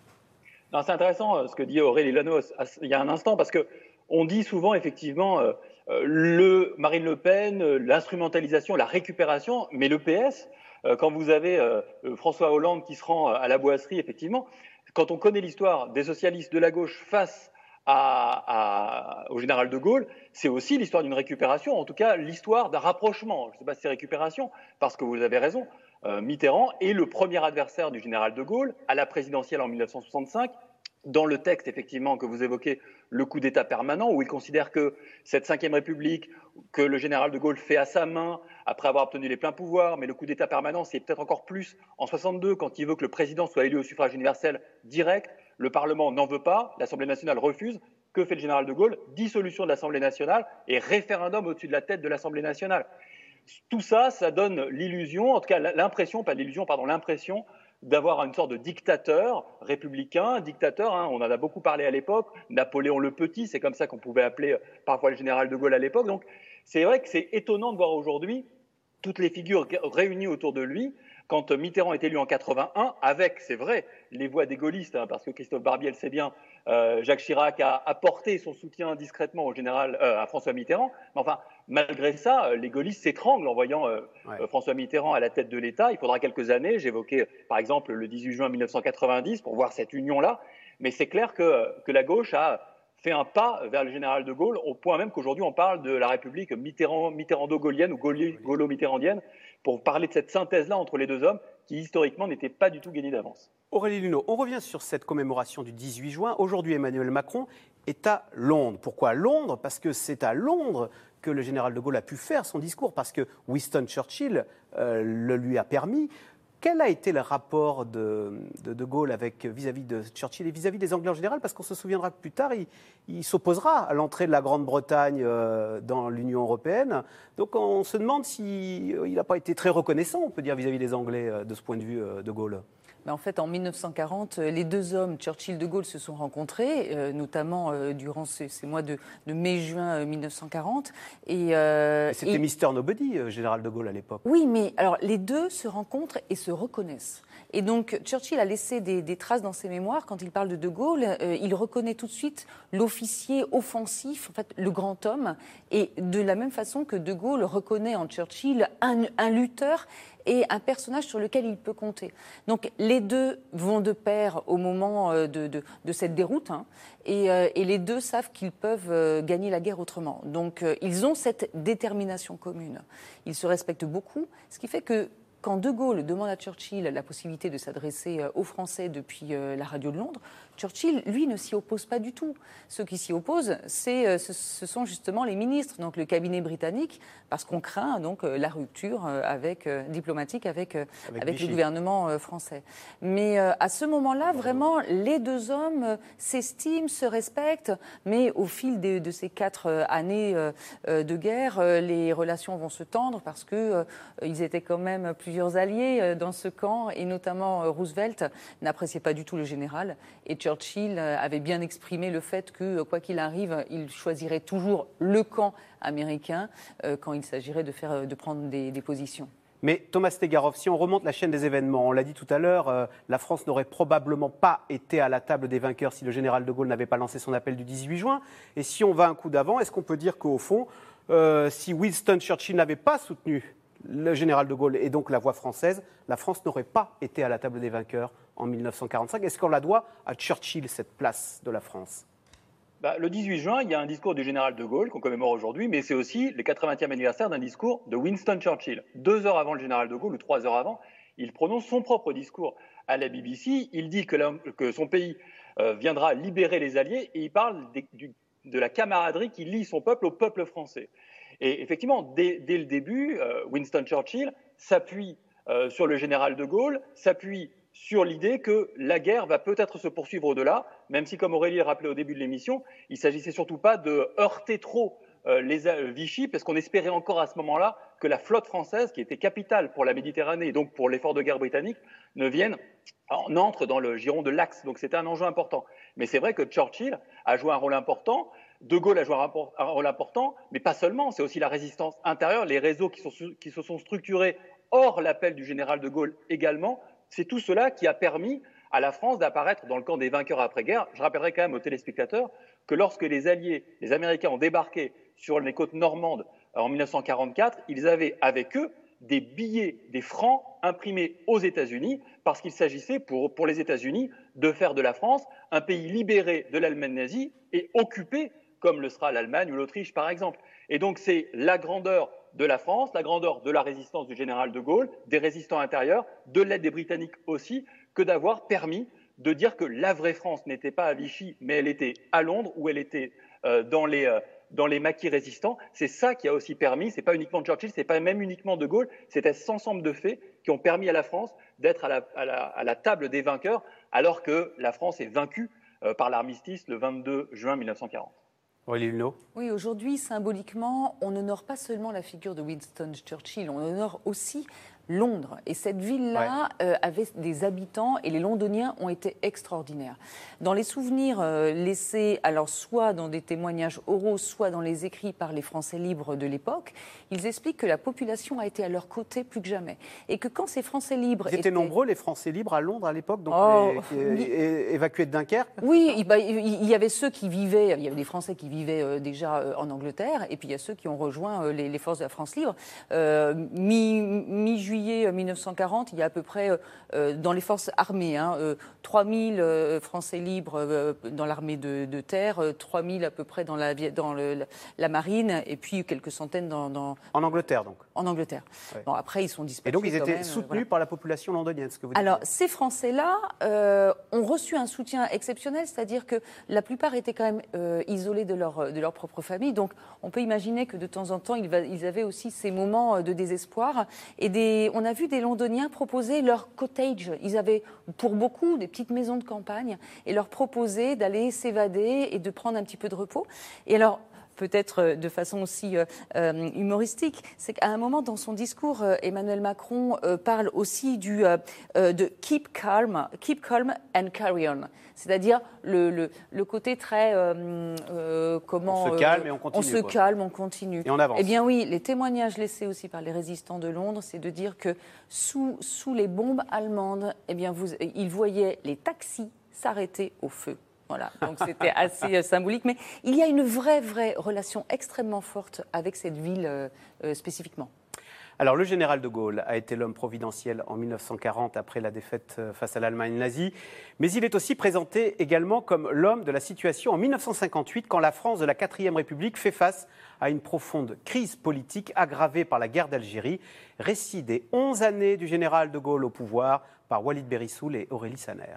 Non, c'est intéressant ce que dit Aurélie Luneau il y a un instant, parce qu'on dit souvent effectivement euh, le Marine Le Pen, l'instrumentalisation, la récupération, mais le P S, euh, quand vous avez euh, François Hollande qui se rend à la Boisserie, effectivement, quand on connaît l'histoire des socialistes de la gauche face à, à, au général de Gaulle, c'est aussi l'histoire d'une récupération, en tout cas l'histoire d'un rapprochement. Je ne sais pas si c'est récupération, parce que vous avez raison. Euh, Mitterrand est le premier adversaire du général de Gaulle à la présidentielle en mille neuf cent soixante-cinq dans le texte, effectivement, que vous évoquez, le coup d'État permanent, où il considère que cette cinquième République, que le général de Gaulle fait à sa main, après avoir obtenu les pleins pouvoirs, mais le coup d'État permanent, c'est peut-être encore plus en soixante-deux, quand il veut que le président soit élu au suffrage universel direct. Le Parlement n'en veut pas, l'Assemblée nationale refuse. Que fait le général de Gaulle? Dissolution de l'Assemblée nationale et référendum au-dessus de la tête de l'Assemblée nationale. Tout ça, ça donne l'illusion, en tout cas l'impression, pas l'illusion, pardon, l'impression d'avoir une sorte de dictateur républicain, dictateur, hein, on en a beaucoup parlé à l'époque, Napoléon le Petit, c'est comme ça qu'on pouvait appeler parfois le général de Gaulle à l'époque. Donc c'est vrai que c'est étonnant de voir aujourd'hui toutes les figures réunies autour de lui, quand Mitterrand est élu en quatre-vingt-un, avec, c'est vrai, les voix des gaullistes, hein, parce que Christophe Barbier le sait bien, euh, Jacques Chirac a apporté son soutien discrètement au général, euh, à François Mitterrand. Mais enfin, malgré ça, les gaullistes s'étranglent en voyant euh, ouais. François Mitterrand à la tête de l'État. Il faudra quelques années. J'évoquais, par exemple, le dix-huit juin mille neuf cent quatre-vingt-dix pour voir cette union-là. Mais c'est clair que, que la gauche a fait un pas vers le général de Gaulle, au point même qu'aujourd'hui on parle de la République Mitterrand, mitterrando-gaulienne ou gaulo-mitterrandienne, pour parler de cette synthèse-là entre les deux hommes qui historiquement n'était pas du tout gagnée d'avance. Aurélie Luneau, on revient sur cette commémoration du dix-huit juin. Aujourd'hui, Emmanuel Macron est à Londres. Pourquoi Londres? Parce que c'est à Londres que le général de Gaulle a pu faire son discours, parce que Winston Churchill euh, le lui a permis. Quel a été le rapport de, de, de Gaulle avec, vis-à-vis de Churchill et vis-à-vis des Anglais en général? Parce qu'on se souviendra que plus tard, il, il s'opposera à l'entrée de la Grande-Bretagne euh, dans l'Union européenne. Donc on se demande s'il n'a pas été très reconnaissant, on peut dire, vis-à-vis des Anglais euh, de ce point de vue euh, de Gaulle. En fait, en mille neuf cent quarante, les deux hommes, Churchill et de Gaulle, se sont rencontrés, euh, notamment euh, durant ces, ces mois de, de mai-juin mille neuf cent quarante. Et, euh, C'était et... mister Nobody, euh, général de Gaulle, à l'époque. Oui, mais alors les deux se rencontrent et se reconnaissent. Et donc, Churchill a laissé des, des traces dans ses mémoires. Quand il parle de De Gaulle, euh, il reconnaît tout de suite l'officier offensif, en fait, le grand homme. Et de la même façon que De Gaulle reconnaît en Churchill un, un lutteur et un personnage sur lequel il peut compter. Donc les deux vont de pair au moment de, de, de cette déroute, hein, et, euh, et les deux savent qu'ils peuvent euh, gagner la guerre autrement. Donc euh, ils ont cette détermination commune. Ils se respectent beaucoup, ce qui fait que quand De Gaulle demande à Churchill la possibilité de s'adresser aux Français depuis la radio de Londres, Churchill, lui, ne s'y oppose pas du tout. Ceux qui s'y opposent, c'est, ce, ce sont justement les ministres, donc le cabinet britannique, parce qu'on craint donc la rupture avec, diplomatique avec, avec, avec le gouvernement français. Mais à ce moment-là, vraiment, les deux hommes s'estiment, se respectent, mais au fil de, de ces quatre années de guerre, les relations vont se tendre parce qu'ils étaient quand même plusieurs alliés dans ce camp, et notamment Roosevelt n'appréciait pas du tout le général. Et Churchill avait bien exprimé le fait que, quoi qu'il arrive, il choisirait toujours le camp américain euh, quand il s'agirait de, faire, de prendre des, des positions. Mais Thomas Stegarov, si on remonte la chaîne des événements, on l'a dit tout à l'heure, euh, la France n'aurait probablement pas été à la table des vainqueurs si le général de Gaulle n'avait pas lancé son appel du dix-huit juin. Et si on va un coup d'avant, est-ce qu'on peut dire qu'au fond, euh, si Winston Churchill n'avait pas soutenu le général de Gaulle et donc la voix française, la France n'aurait pas été à la table des vainqueurs en mille neuf cent quarante-cinq. Est-ce qu'on la doit à Churchill, cette place de la France? Bah, le dix-huit juin, il y a un discours du général de Gaulle qu'on commémore aujourd'hui, mais c'est aussi le quatre-vingtième anniversaire d'un discours de Winston Churchill. Deux heures avant le général de Gaulle, ou trois heures avant, il prononce son propre discours à la B B C. Il dit que, la, que son pays euh, viendra libérer les Alliés, et il parle de, du, de la camaraderie qui lie son peuple au peuple français. Et effectivement, dès, dès le début, euh, Winston Churchill s'appuie euh, sur le général de Gaulle, s'appuie sur l'idée que la guerre va peut-être se poursuivre au-delà, même si, comme Aurélie l'a rappelé au début de l'émission, il ne s'agissait surtout pas de heurter trop euh, les euh, Vichy, parce qu'on espérait encore à ce moment-là que la flotte française, qui était capitale pour la Méditerranée et donc pour l'effort de guerre britannique, ne vienne, n'entre dans le giron de l'Axe. Donc c'était un enjeu important. Mais c'est vrai que Churchill a joué un rôle important. De Gaulle a joué un rôle important, mais pas seulement, c'est aussi la résistance intérieure, les réseaux qui, sont, qui se sont structurés hors l'appel du général de Gaulle également. C'est tout cela qui a permis à la France d'apparaître dans le camp des vainqueurs après-guerre. Je rappellerai quand même aux téléspectateurs que lorsque les Alliés, les Américains ont débarqué sur les côtes normandes en mille neuf cent quarante-quatre, ils avaient avec eux des billets, des francs imprimés aux États-Unis, parce qu'il s'agissait pour, pour les États-Unis de faire de la France un pays libéré de l'Allemagne nazie et occupé, comme le sera l'Allemagne ou l'Autriche par exemple. Et donc c'est la grandeur de la France, la grandeur de la résistance du général de Gaulle, des résistants intérieurs, de l'aide des Britanniques aussi, que d'avoir permis de dire que la vraie France n'était pas à Vichy, mais elle était à Londres, où elle était euh, dans les... Euh, dans les maquis résistants. C'est ça qui a aussi permis, c'est pas uniquement Churchill, c'est pas même uniquement De Gaulle, c'était cet ensemble de faits qui ont permis à la France d'être à la, à la, à la table des vainqueurs, alors que la France est vaincue euh, par l'armistice le vingt-deux juin mille neuf cent quarante. Aurélie Luneau. Oui, aujourd'hui, symboliquement, on n'honore pas seulement la figure de Winston Churchill, on honore aussi Londres. Et cette ville-là ouais. euh, avait des habitants et les Londoniens ont été extraordinaires. Dans les souvenirs euh, laissés, alors soit dans des témoignages oraux, soit dans les écrits par les Français libres de l'époque, ils expliquent que la population a été à leur côté plus que jamais. Et que quand ces Français libres... Ils étaient, étaient... nombreux, les Français libres, à Londres à l'époque, donc oh, les, les, é, évacués de Dunkerque. Oui, il, bah, il y avait ceux qui vivaient, il y avait des Français qui vivaient euh, déjà euh, en Angleterre, et puis il y a ceux qui ont rejoint euh, les, les forces de la France libre. Euh, mi, mi-juillet mille neuf cent quarante, il y a à peu près, euh, dans les forces armées, hein, euh, trois mille euh, Français libres euh, dans l'armée de, de terre, euh, trois mille à peu près dans la, dans le, la, la marine, et puis quelques centaines dans... dans en Angleterre, donc. En Angleterre. Ouais. Bon, après, ils sont dispatchés. Et donc, ils étaient même, soutenus euh, voilà. par la population londonienne, ce que vous dites. Alors, ces Français-là euh, ont reçu un soutien exceptionnel, c'est-à-dire que la plupart étaient quand même euh, isolés de leur, de leur propre famille. Donc, on peut imaginer que de temps en temps, ils, va, ils avaient aussi ces moments de désespoir. Et des, on a vu des Londoniens proposer leur cottage. Ils avaient, pour beaucoup, des petites maisons de campagne et leur proposer d'aller s'évader et de prendre un petit peu de repos. Et alors, peut-être de façon aussi euh, euh, humoristique, c'est qu'à un moment dans son discours, euh, Emmanuel Macron euh, parle aussi du, euh, euh, de keep calm, keep calm and carry on. C'est-à-dire le, le, le côté très euh, euh, comment on se calme euh, et on continue. On se quoi. calme, on continue. Et on avance. Eh bien oui, les témoignages laissés aussi par les résistants de Londres, c'est de dire que sous, sous les bombes allemandes, eh bien vous, ils voyaient les taxis s'arrêter au feu. Voilà, donc c'était assez euh, symbolique. Mais il y a une vraie, vraie relation extrêmement forte avec cette ville euh, euh, spécifiquement. Alors, le général de Gaulle a été l'homme providentiel en mille neuf cent quarante après la défaite face à l'Allemagne nazie. Mais il est aussi présenté également comme l'homme de la situation en mille neuf cent cinquante-huit, quand la France de la quatrième République fait face à une profonde crise politique aggravée par la guerre d'Algérie. Récit des onze années du général de Gaulle au pouvoir par Walid Berissoul et Aurélie Saner.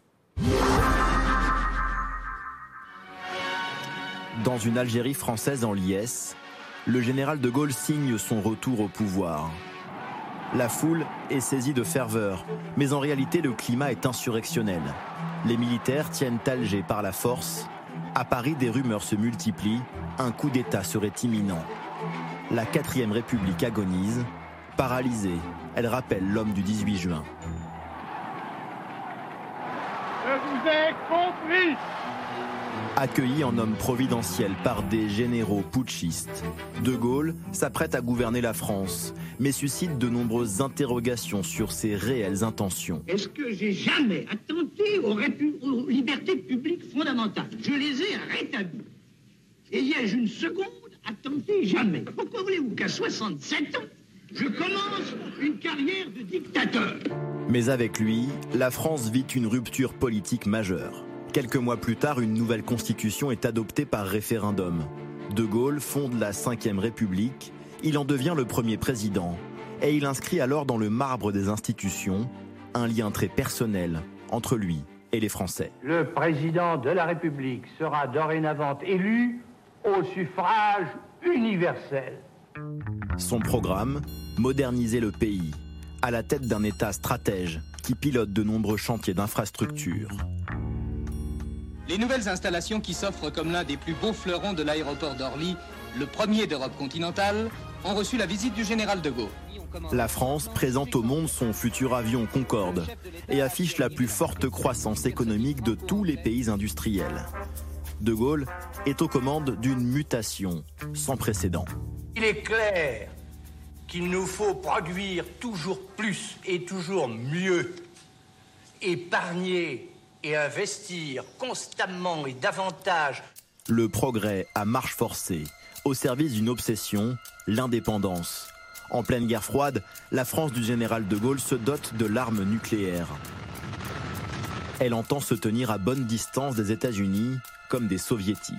Dans une Algérie française en liesse, le général de Gaulle signe son retour au pouvoir. La foule est saisie de ferveur, mais en réalité le climat est insurrectionnel. Les militaires tiennent Alger par la force. À Paris, des rumeurs se multiplient, un coup d'État serait imminent. La quatrième République agonise, paralysée, elle rappelle l'homme du dix-huit juin. Je vous ai compris! Accueilli en homme providentiel par des généraux putschistes, De Gaulle s'apprête à gouverner la France, mais suscite de nombreuses interrogations sur ses réelles intentions. Est-ce que j'ai jamais attenté aux, répu- aux libertés publiques fondamentales? Je les ai rétablies. Et y ai-je une seconde attenté? Jamais. Pourquoi voulez-vous qu'à soixante-sept ans, je commence une carrière de dictateur? Mais avec lui, la France vit une rupture politique majeure. Quelques mois plus tard, une nouvelle constitution est adoptée par référendum. De Gaulle fonde la cinquième République, il en devient le premier président, et il inscrit alors dans le marbre des institutions un lien très personnel entre lui et les Français. Le président de la République sera dorénavant élu au suffrage universel. Son programme, moderniser le pays, à la tête d'un État stratège qui pilote de nombreux chantiers d'infrastructure. Les nouvelles installations qui s'offrent comme l'un des plus beaux fleurons de l'aéroport d'Orly, le premier d'Europe continentale, ont reçu la visite du général de Gaulle. La France présente au monde son futur avion Concorde et affiche la plus forte croissance économique de tous les pays industriels. De Gaulle est aux commandes d'une mutation sans précédent. Il est clair qu'il nous faut produire toujours plus et toujours mieux, épargner et investir constamment et davantage. Le progrès à marche forcée, au service d'une obsession, l'indépendance. En pleine guerre froide, la France du général de Gaulle se dote de l'arme nucléaire. Elle entend se tenir à bonne distance des États-Unis comme des Soviétiques.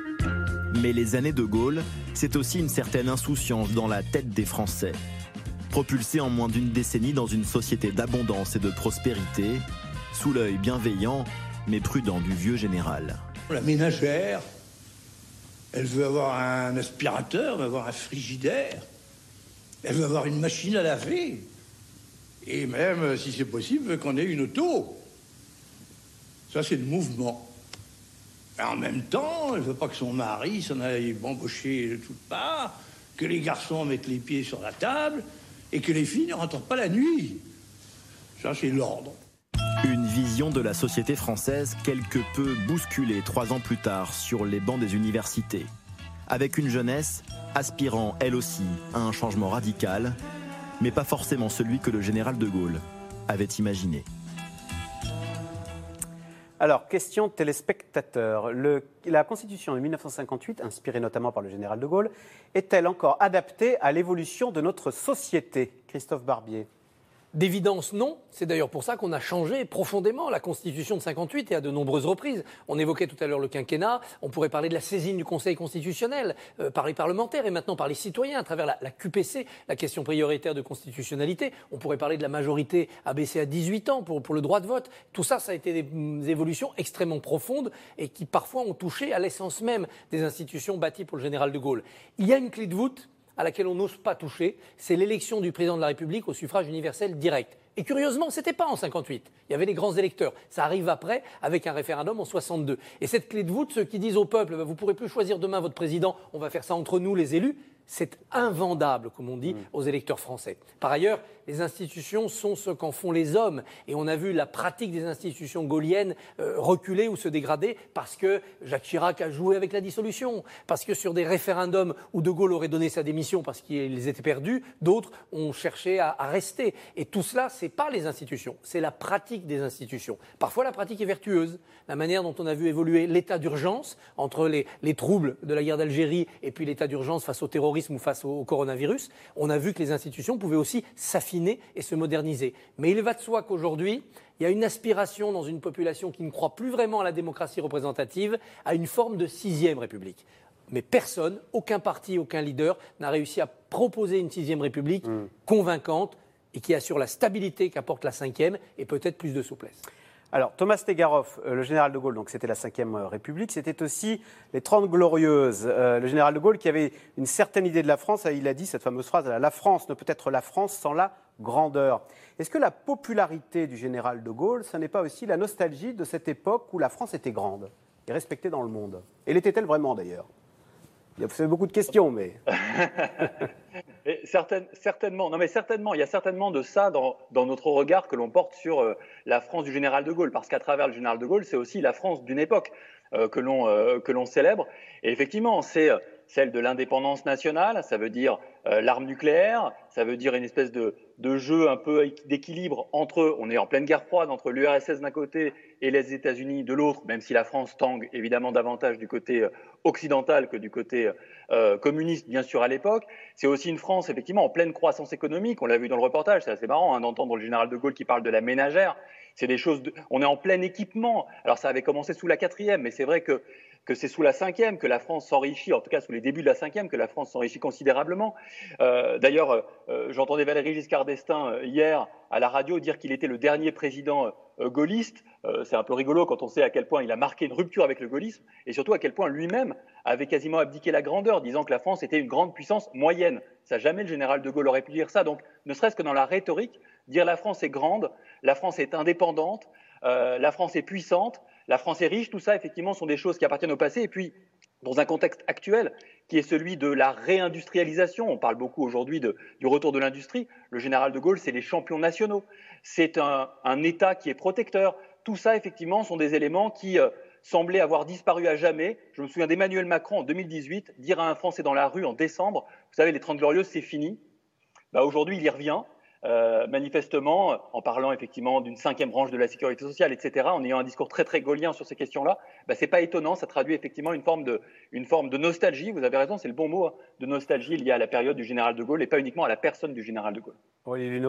Mais les années de Gaulle, c'est aussi une certaine insouciance dans la tête des Français. propulsé en moins d'une décennie dans une société d'abondance et de prospérité, sous l'œil bienveillant mais prudent du vieux général. La ménagère, elle veut avoir un aspirateur, elle veut avoir un frigidaire, elle veut avoir une machine à laver, et même, si c'est possible, qu'on ait une auto. Ça, c'est le mouvement. Et en même temps, elle veut pas que son mari s'en aille bambocher de toutes parts, que les garçons mettent les pieds sur la table et que les filles ne rentrent pas la nuit. Ça, c'est l'ordre. Une vision de la société française quelque peu bousculée trois ans plus tard sur les bancs des universités. Avec une jeunesse aspirant, elle aussi, à un changement radical, mais pas forcément celui que le général de Gaulle avait imaginé. Alors, question de téléspectateurs. Le, la Constitution de mille neuf cent cinquante-huit, inspirée notamment par le général de Gaulle, est-elle encore adaptée à l'évolution de notre société ? Christophe Barbier. D'évidence, non. C'est d'ailleurs pour ça qu'on a changé profondément la Constitution de cinquante-huit et à de nombreuses reprises. On évoquait tout à l'heure le quinquennat, on pourrait parler de la saisine du Conseil constitutionnel euh, par les parlementaires et maintenant par les citoyens à travers la, la Q P C, la question prioritaire de constitutionnalité. On pourrait parler de la majorité abaissée à dix-huit ans pour, pour le droit de vote. Tout ça, ça a été des, des évolutions extrêmement profondes et qui parfois ont touché à l'essence même des institutions bâties pour le général de Gaulle. Il y a une clé de voûte à laquelle on n'ose pas toucher, c'est l'élection du président de la République au suffrage universel direct. Et curieusement, ce n'était pas en cinquante-huit. Il y avait les grands électeurs. Ça arrive après, avec un référendum en soixante-deux. Et cette clé de voûte, ceux qui disent au peuple, bah, vous ne pourrez plus choisir demain votre président, on va faire ça entre nous, les élus, c'est invendable, comme on dit, mmh. aux électeurs français. Par ailleurs, les institutions sont ce qu'en font les hommes. Et on a vu la pratique des institutions gaulliennes euh, reculer ou se dégrader parce que Jacques Chirac a joué avec la dissolution, parce que sur des référendums où De Gaulle aurait donné sa démission parce qu'ils étaient perdus, d'autres ont cherché à, à rester. Et tout cela, ce n'est pas les institutions, c'est la pratique des institutions. Parfois, la pratique est vertueuse. La manière dont on a vu évoluer l'état d'urgence entre les, les troubles de la guerre d'Algérie et puis l'état d'urgence face au terrorisme ou face au, au coronavirus, on a vu que les institutions pouvaient aussi s'affiner et se moderniser. Mais il va de soi qu'aujourd'hui, il y a une aspiration dans une population qui ne croit plus vraiment à la démocratie représentative, à une forme de sixième République. Mais personne, aucun parti, aucun leader n'a réussi à proposer une sixième République mmh. convaincante et qui assure la stabilité qu'apporte la cinquième et peut-être plus de souplesse. Alors, Thomas Stegaroff, euh, le général de Gaulle, donc c'était la cinquième République, c'était aussi les Trente Glorieuses. Euh, le général de Gaulle qui avait une certaine idée de la France, il a dit cette fameuse phrase, la France ne peut être la France sans la grandeur. Est-ce que la popularité du général de Gaulle, ce n'est pas aussi la nostalgie de cette époque où la France était grande et respectée dans le monde ? Et l'était-elle vraiment d'ailleurs ? Vous avez beaucoup de questions, mais... Et certaine, certainement, non mais certainement, il y a certainement de ça dans, dans notre regard que l'on porte sur euh, la France du général de Gaulle, parce qu'à travers le général de Gaulle, c'est aussi la France d'une époque euh, que l'on euh, que l'on célèbre. Et effectivement, c'est euh, celle de l'indépendance nationale, ça veut dire euh, l'arme nucléaire, ça veut dire une espèce de, de jeu un peu d'équilibre entre, on est en pleine guerre froide, entre l'U R S S d'un côté et les États-Unis de l'autre, même si la France tangue évidemment davantage du côté euh, occidental que du côté euh, communiste, bien sûr, à l'époque. C'est aussi une France, effectivement, en pleine croissance économique. On l'a vu dans le reportage, c'est assez marrant hein, d'entendre le général de Gaulle qui parle de la ménagère. C'est des choses, de... on est en plein équipement. Alors ça avait commencé sous la quatrième, mais c'est vrai que que c'est sous la cinquième que la France s'enrichit, en tout cas sous les débuts de la cinquième, que la France s'enrichit considérablement. Euh, d'ailleurs, euh, j'entendais Valéry Giscard d'Estaing euh, hier à la radio dire qu'il était le dernier président euh, gaulliste. Euh, c'est un peu rigolo quand on sait à quel point il a marqué une rupture avec le gaullisme et surtout à quel point lui-même avait quasiment abdiqué la grandeur, disant que la France était une grande puissance moyenne. Ça, jamais le général de Gaulle aurait pu dire ça. Donc, ne serait-ce que dans la rhétorique, dire la France est grande, la France est indépendante, euh, la France est puissante, la France est riche, tout ça, effectivement, sont des choses qui appartiennent au passé. Et puis, dans un contexte actuel, qui est celui de la réindustrialisation, on parle beaucoup aujourd'hui de, du retour de l'industrie, le général de Gaulle, c'est les champions nationaux. C'est un, un État qui est protecteur. Tout ça, effectivement, sont des éléments qui euh, semblaient avoir disparu à jamais. Je me souviens d'Emmanuel Macron en deux mille dix-huit, dire à un Français dans la rue en décembre, vous savez, les Trente Glorieuses, c'est fini. Bah, aujourd'hui, il y revient. Euh, manifestement, en parlant effectivement d'une cinquième branche de la sécurité sociale, et cetera, en ayant un discours très très gaullien sur ces questions-là, bah, c'est pas étonnant, ça traduit effectivement une forme de, une forme de nostalgie, vous avez raison, c'est le bon mot, hein, de nostalgie liée à la période du général de Gaulle et pas uniquement à la personne du général de Gaulle. Aurélie Luneau.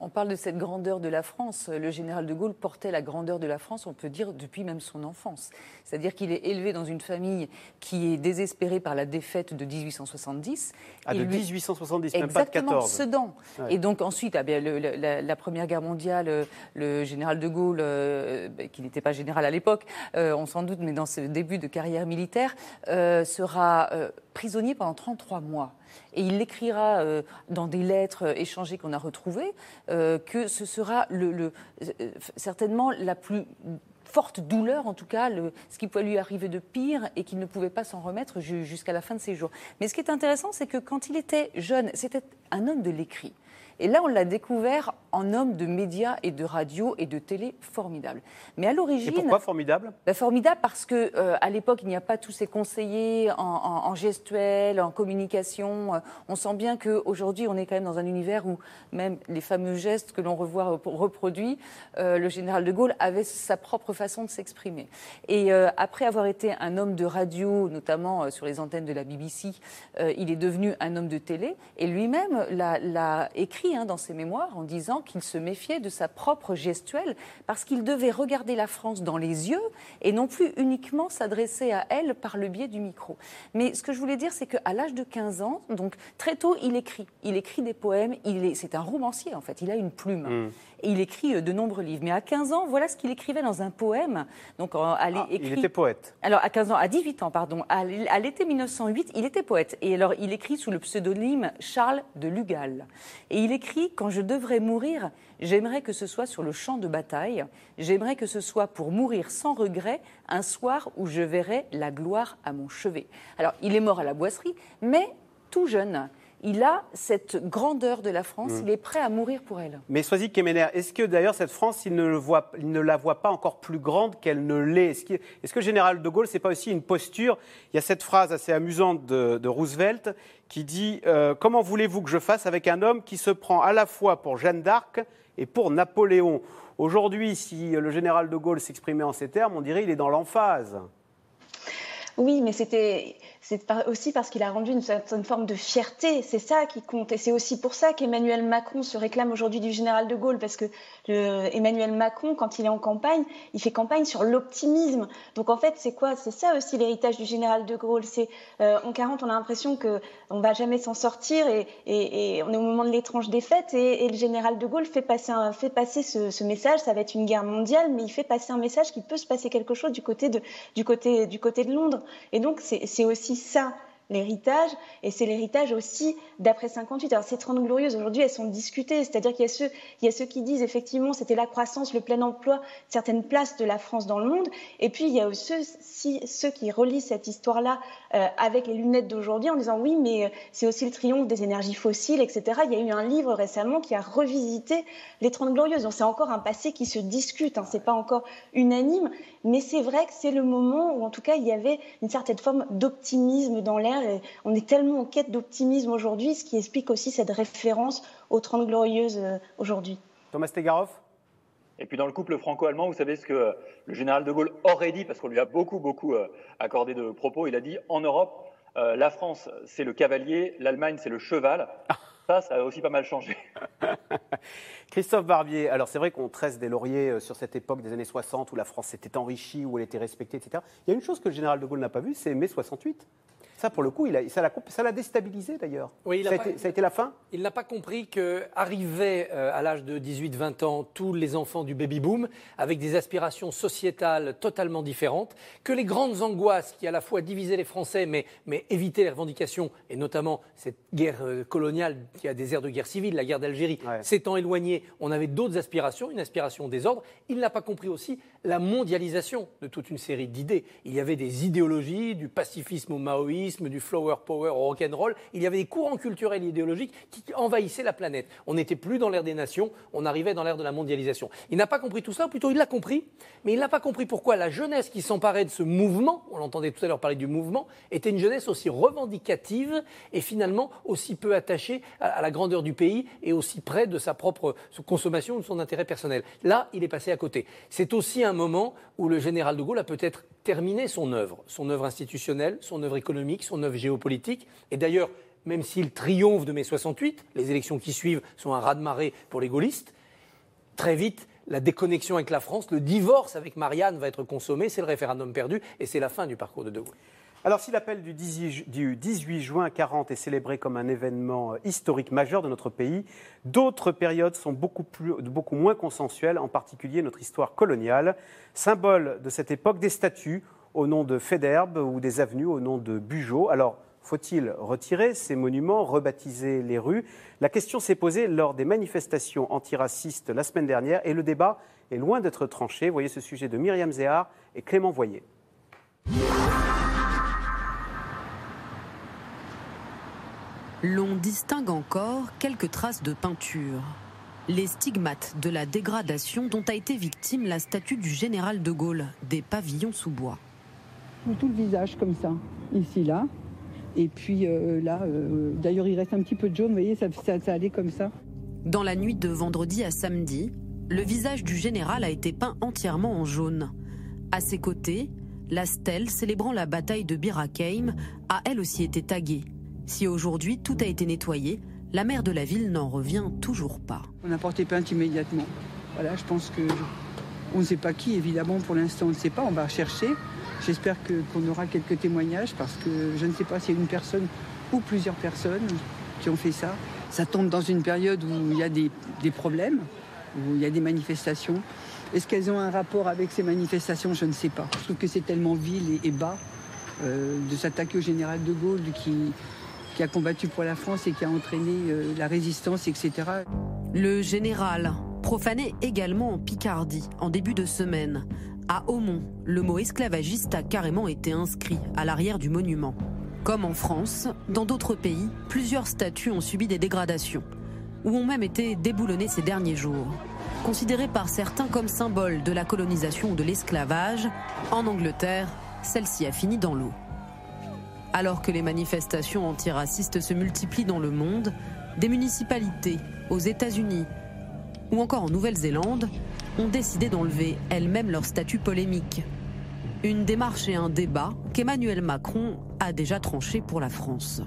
On parle de cette grandeur de la France. Le général de Gaulle portait la grandeur de la France, on peut dire, depuis même son enfance. C'est-à-dire qu'il est élevé dans une famille qui est désespérée par la défaite de dix-huit cent soixante-dix. Ah, de lui... dix-huit cent soixante-dix, même pas de quatorze. Sedan. Ouais. Et donc ensuite, ah bien, le, la, la Première Guerre mondiale, le, le général de Gaulle, euh, qui n'était pas général à l'époque, euh, on s'en doute, mais dans ce début de carrière militaire, euh, sera euh, prisonnier pendant trente-trois mois. Et il écrira euh, dans des lettres échangées qu'on a retrouvées euh, que ce sera le, le, euh, certainement la plus forte douleur, en tout cas, le, ce qui pouvait lui arriver de pire et qu'il ne pouvait pas s'en remettre ju- jusqu'à la fin de ses jours. Mais ce qui est intéressant, c'est que quand il était jeune, c'était un homme de l'écrit. Et là, on l'a découvert en homme de médias et de radio et de télé formidable. Mais à l'origine... Et pourquoi formidable ? Ben Formidable parce qu'à euh, l'époque, il n'y a pas tous ces conseillers en, en, en gestuelle, en communication. On sent bien qu'aujourd'hui, on est quand même dans un univers où même les fameux gestes que l'on revoit reproduits, euh, le général de Gaulle avait sa propre façon de s'exprimer. Et euh, après avoir été un homme de radio, notamment euh, sur les antennes de la B B C, euh, il est devenu un homme de télé. Et lui-même l'a, l'a écrit hein, dans ses mémoires en disant qu'il se méfiait de sa propre gestuelle parce qu'il devait regarder la France dans les yeux et non plus uniquement s'adresser à elle par le biais du micro. Mais ce que je voulais dire, c'est qu'à l'âge de quinze ans, donc très tôt, il écrit. Il écrit des poèmes, il est, c'est un romancier en fait, il a une plume. Mmh. Et il écrit de nombreux livres. Mais à quinze ans, voilà ce qu'il écrivait dans un poème. Donc, à ah, écrit... Il était poète. Alors, à quinze ans, à dix-huit ans, pardon, à l'été mille neuf cent huit, il était poète. Et alors, il écrit sous le pseudonyme Charles de Lugal. Et il écrit « Quand je devrais mourir, j'aimerais que ce soit sur le champ de bataille. J'aimerais que ce soit pour mourir sans regret, un soir où je verrai la gloire à mon chevet. » Alors, il est mort à la Boisserie, mais tout jeune. Il a cette grandeur de la France, mmh. il est prêt à mourir pour elle. Mais Soisy Kemener, est-ce que d'ailleurs cette France, il ne, le voit, il ne la voit pas encore plus grande qu'elle ne l'est ? Est-ce que, est-ce que le général de Gaulle, ce n'est pas aussi une posture ? Il y a cette phrase assez amusante de, de Roosevelt qui dit euh, « Comment voulez-vous que je fasse avec un homme qui se prend à la fois pour Jeanne d'Arc et pour Napoléon ?» Aujourd'hui, si le général de Gaulle s'exprimait en ces termes, on dirait qu'il est dans l'emphase. Oui, mais c'était, c'est aussi parce qu'il a rendu une certaine forme de fierté. C'est ça qui compte. Et c'est aussi pour ça qu'Emmanuel Macron se réclame aujourd'hui du général de Gaulle. Parce que le, Emmanuel Macron, quand il est en campagne, il fait campagne sur l'optimisme. Donc en fait, c'est quoi ? C'est ça aussi l'héritage du général de Gaulle. C'est, euh, en quarante, on a l'impression qu'on ne va jamais s'en sortir et, et, et on est au moment de l'étrange défaite. Et, et le général de Gaulle fait passer, un, fait passer ce, ce message. Ça va être une guerre mondiale, mais il fait passer un message qu'il peut se passer quelque chose du côté de, du côté, du côté de Londres. Et donc, c'est, c'est aussi ça, l'héritage, et c'est l'héritage aussi d'après cinquante-huit. Alors, ces trente glorieuses, aujourd'hui, elles sont discutées, c'est-à-dire qu'il y a ceux, il y a ceux qui disent, effectivement, c'était la croissance, le plein emploi, certaines places de la France dans le monde, et puis il y a ceux, si, ceux qui relisent cette histoire-là euh, avec les lunettes d'aujourd'hui, en disant, oui, mais c'est aussi le triomphe des énergies fossiles, et cetera. Il y a eu un livre récemment qui a revisité les trente glorieuses, donc c'est encore un passé qui se discute, hein, c'est pas encore unanime, mais c'est vrai que c'est le moment où, en tout cas, il y avait une certaine forme d'optimisme dans l'air. Et on est tellement en quête d'optimisme aujourd'hui, ce qui explique aussi cette référence aux trente glorieuses euh, aujourd'hui. Thomas Stegaroff ? Et puis dans le couple franco-allemand, vous savez ce que le général de Gaulle aurait dit, parce qu'on lui a beaucoup, beaucoup euh, accordé de propos. Il a dit, en Europe, euh, la France, c'est le cavalier, l'Allemagne, c'est le cheval. Ça, ça a aussi pas mal changé. Christophe Barbier, alors c'est vrai qu'on tresse des lauriers sur cette époque des années soixante où la France s'était enrichie, où elle était respectée, et cetera. Il y a une chose que le général de Gaulle n'a pas vue, c'est mai soixante-huit. Ça, pour le coup, il a, ça, l'a, ça l'a déstabilisé d'ailleurs. Oui, ça, a pas, été, ça a été la fin ? Il n'a pas compris qu'arrivaient euh, à l'âge de dix-huit vingt ans tous les enfants du baby-boom avec des aspirations sociétales totalement différentes, que les grandes angoisses qui à la fois divisaient les Français mais, mais évitaient les revendications, et notamment cette guerre euh, coloniale qui a des airs de guerre civile, la guerre d'Algérie, ouais. s'étant éloignée, on avait d'autres aspirations, une aspiration au désordre. Il n'a pas compris aussi la mondialisation de toute une série d'idées. Il y avait des idéologies, du pacifisme au maoïsme, du flower power au rock'n'roll. Il y avait des courants culturels et idéologiques qui envahissaient la planète. On n'était plus dans l'ère des nations, on arrivait dans l'ère de la mondialisation. Il n'a pas compris tout ça, ou plutôt il l'a compris, mais il n'a pas compris pourquoi la jeunesse qui s'emparait de ce mouvement, on l'entendait tout à l'heure parler du mouvement, était une jeunesse aussi revendicative et finalement aussi peu attachée à la grandeur du pays et aussi près de sa propre consommation ou de son intérêt personnel. Là, il est passé à côté. C'est aussi un moment où le général de Gaulle a peut-être terminé son œuvre, son œuvre institutionnelle, son œuvre économique, son œuvre géopolitique. Et d'ailleurs, même s'il triomphe de mai soixante-huit, les élections qui suivent sont un raz-de-marée pour les gaullistes, très vite, la déconnexion avec la France, le divorce avec Marianne va être consommé, c'est le référendum perdu et c'est la fin du parcours de De Gaulle. Alors, si l'appel du dix-huit juin quarante est célébré comme un événement historique majeur de notre pays, d'autres périodes sont beaucoup, plus, beaucoup moins consensuelles, en particulier notre histoire coloniale. Symbole de cette époque, des statues au nom de Faidherbe ou des avenues au nom de Bugeaud. Alors, faut-il retirer ces monuments, rebaptiser les rues? La question s'est posée lors des manifestations antiracistes la semaine dernière et le débat est loin d'être tranché. Voyez ce sujet de Myriam Zéhar et Clément Voyer. L'on distingue encore quelques traces de peinture. Les stigmates de la dégradation dont a été victime la statue du général de Gaulle, des pavillons sous bois. Tout le visage comme ça, ici, là. Et puis euh, là, euh, d'ailleurs il reste un petit peu de jaune, vous voyez, ça, ça, ça allait comme ça. Dans la nuit de vendredi à samedi, le visage du général a été peint entièrement en jaune. À ses côtés, la stèle célébrant la bataille de Bir Hakeim a elle aussi été taguée. Si aujourd'hui tout a été nettoyé, la maire de la ville n'en revient toujours pas. On a porté plainte immédiatement. Voilà, je pense que on ne sait pas qui, évidemment, pour l'instant on ne sait pas, on va chercher. J'espère que, qu'on aura quelques témoignages parce que je ne sais pas s'il y a une personne ou plusieurs personnes qui ont fait ça. Ça tombe dans une période où il y a des, des problèmes, où il y a des manifestations. Est-ce qu'elles ont un rapport avec ces manifestations? Je ne sais pas. Je trouve que c'est tellement vil et, et bas euh, de s'attaquer au général de Gaulle qui... qui a combattu pour la France et qui a entraîné euh, la résistance, et cetera. Le général, profané également en Picardie, en début de semaine. À Aumont, le mot esclavagiste a carrément été inscrit à l'arrière du monument. Comme en France, dans d'autres pays, plusieurs statues ont subi des dégradations, ou ont même été déboulonnées ces derniers jours. Considérées par certains comme symbole de la colonisation ou de l'esclavage, en Angleterre, celle-ci a fini dans l'eau. Alors que les manifestations antiracistes se multiplient dans le monde, des municipalités aux États-Unis ou encore en Nouvelle-Zélande ont décidé d'enlever elles-mêmes leur statut polémique. Une démarche et un débat qu'Emmanuel Macron a déjà tranché pour la France.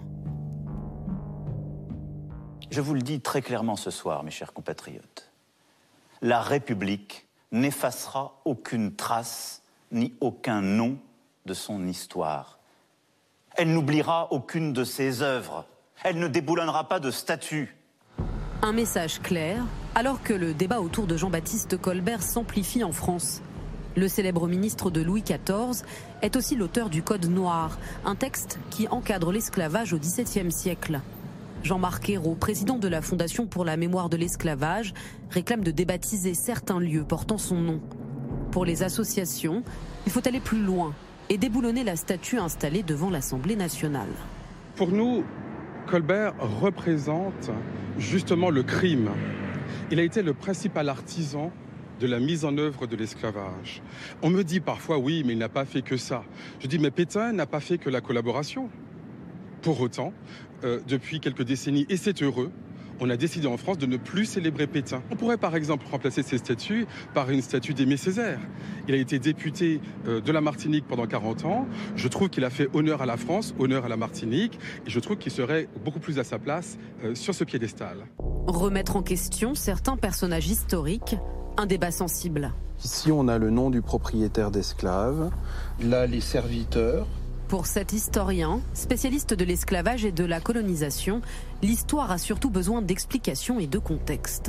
Je vous le dis très clairement ce soir, mes chers compatriotes. La République n'effacera aucune trace ni aucun nom de son histoire. Elle n'oubliera aucune de ses œuvres. Elle ne déboulonnera pas de statues. Un message clair, alors que le débat autour de Jean-Baptiste Colbert s'amplifie en France. Le célèbre ministre de Louis quatorze est aussi l'auteur du Code noir, un texte qui encadre l'esclavage au dix-septième siècle. Jean-Marc Ayrault, président de la Fondation pour la mémoire de l'esclavage, réclame de débaptiser certains lieux portant son nom. Pour les associations, il faut aller plus loin et déboulonner la statue installée devant l'Assemblée nationale. Pour nous, Colbert représente justement le crime. Il a été le principal artisan de la mise en œuvre de l'esclavage. On me dit parfois, oui, mais il n'a pas fait que ça. Je dis, mais Pétain n'a pas fait que la collaboration. Pour autant, euh, depuis quelques décennies, et c'est heureux, on a décidé en France de ne plus célébrer Pétain. On pourrait par exemple remplacer ces statues par une statue d'Aimé Césaire. Il a été député euh, de la Martinique pendant quarante ans. Je trouve qu'il a fait honneur à la France, honneur à la Martinique. Et je trouve qu'il serait beaucoup plus à sa place euh, sur ce piédestal. Remettre en question certains personnages historiques, un débat sensible. Ici, on a le nom du propriétaire d'esclaves. Là, les serviteurs. Pour cet historien, spécialiste de l'esclavage et de la colonisation, l'histoire a surtout besoin d'explications et de contexte.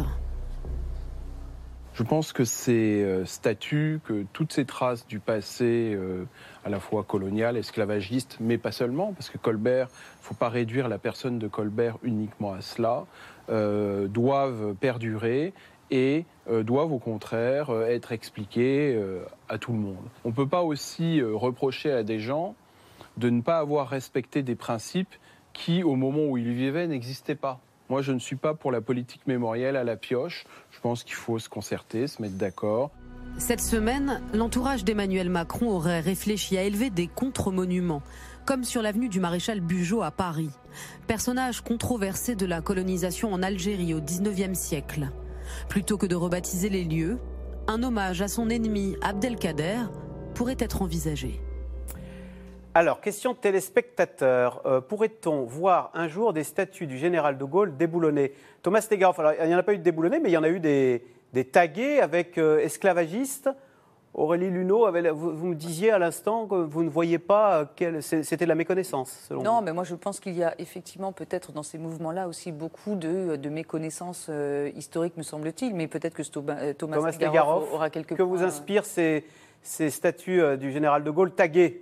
Je pense que ces euh, statues, que toutes ces traces du passé, euh, à la fois colonial, esclavagiste, mais pas seulement, parce que Colbert, il ne faut pas réduire la personne de Colbert uniquement à cela, euh, doivent perdurer et euh, doivent au contraire euh, être expliquées euh, à tout le monde. On ne peut pas aussi euh, reprocher à des gens de ne pas avoir respecté des principes qui, au moment où ils vivaient, n'existaient pas. Moi, je ne suis pas pour la politique mémorielle à la pioche. Je pense qu'il faut se concerter, se mettre d'accord. Cette semaine, l'entourage d'Emmanuel Macron aurait réfléchi à élever des contre-monuments, comme sur l'avenue du Maréchal Bugeaud à Paris. Personnage controversé de la colonisation en Algérie au dix-neuvième siècle. Plutôt que de rebaptiser les lieux, un hommage à son ennemi Abdelkader pourrait être envisagé. Alors, question de téléspectateurs. Euh, pourrait-on voir un jour des statues du général de Gaulle déboulonnées? Thomas Stegaroff, alors il n'y en a pas eu de déboulonnées, mais il y en a eu des, des tagués avec euh, esclavagistes. Aurélie Luneau, avait, vous, vous me disiez à l'instant que vous ne voyez pas, quelle, c'était de la méconnaissance, selon Non, vous. mais moi je pense qu'il y a effectivement peut-être dans ces mouvements-là aussi beaucoup de, de méconnaissances euh, historiques, me semble-t-il, mais peut-être que Thomas, euh, Thomas, Thomas Stegaroff Stegaroff, aura quelques que points. vous inspirent ces, ces statues euh, du général de Gaulle taguées?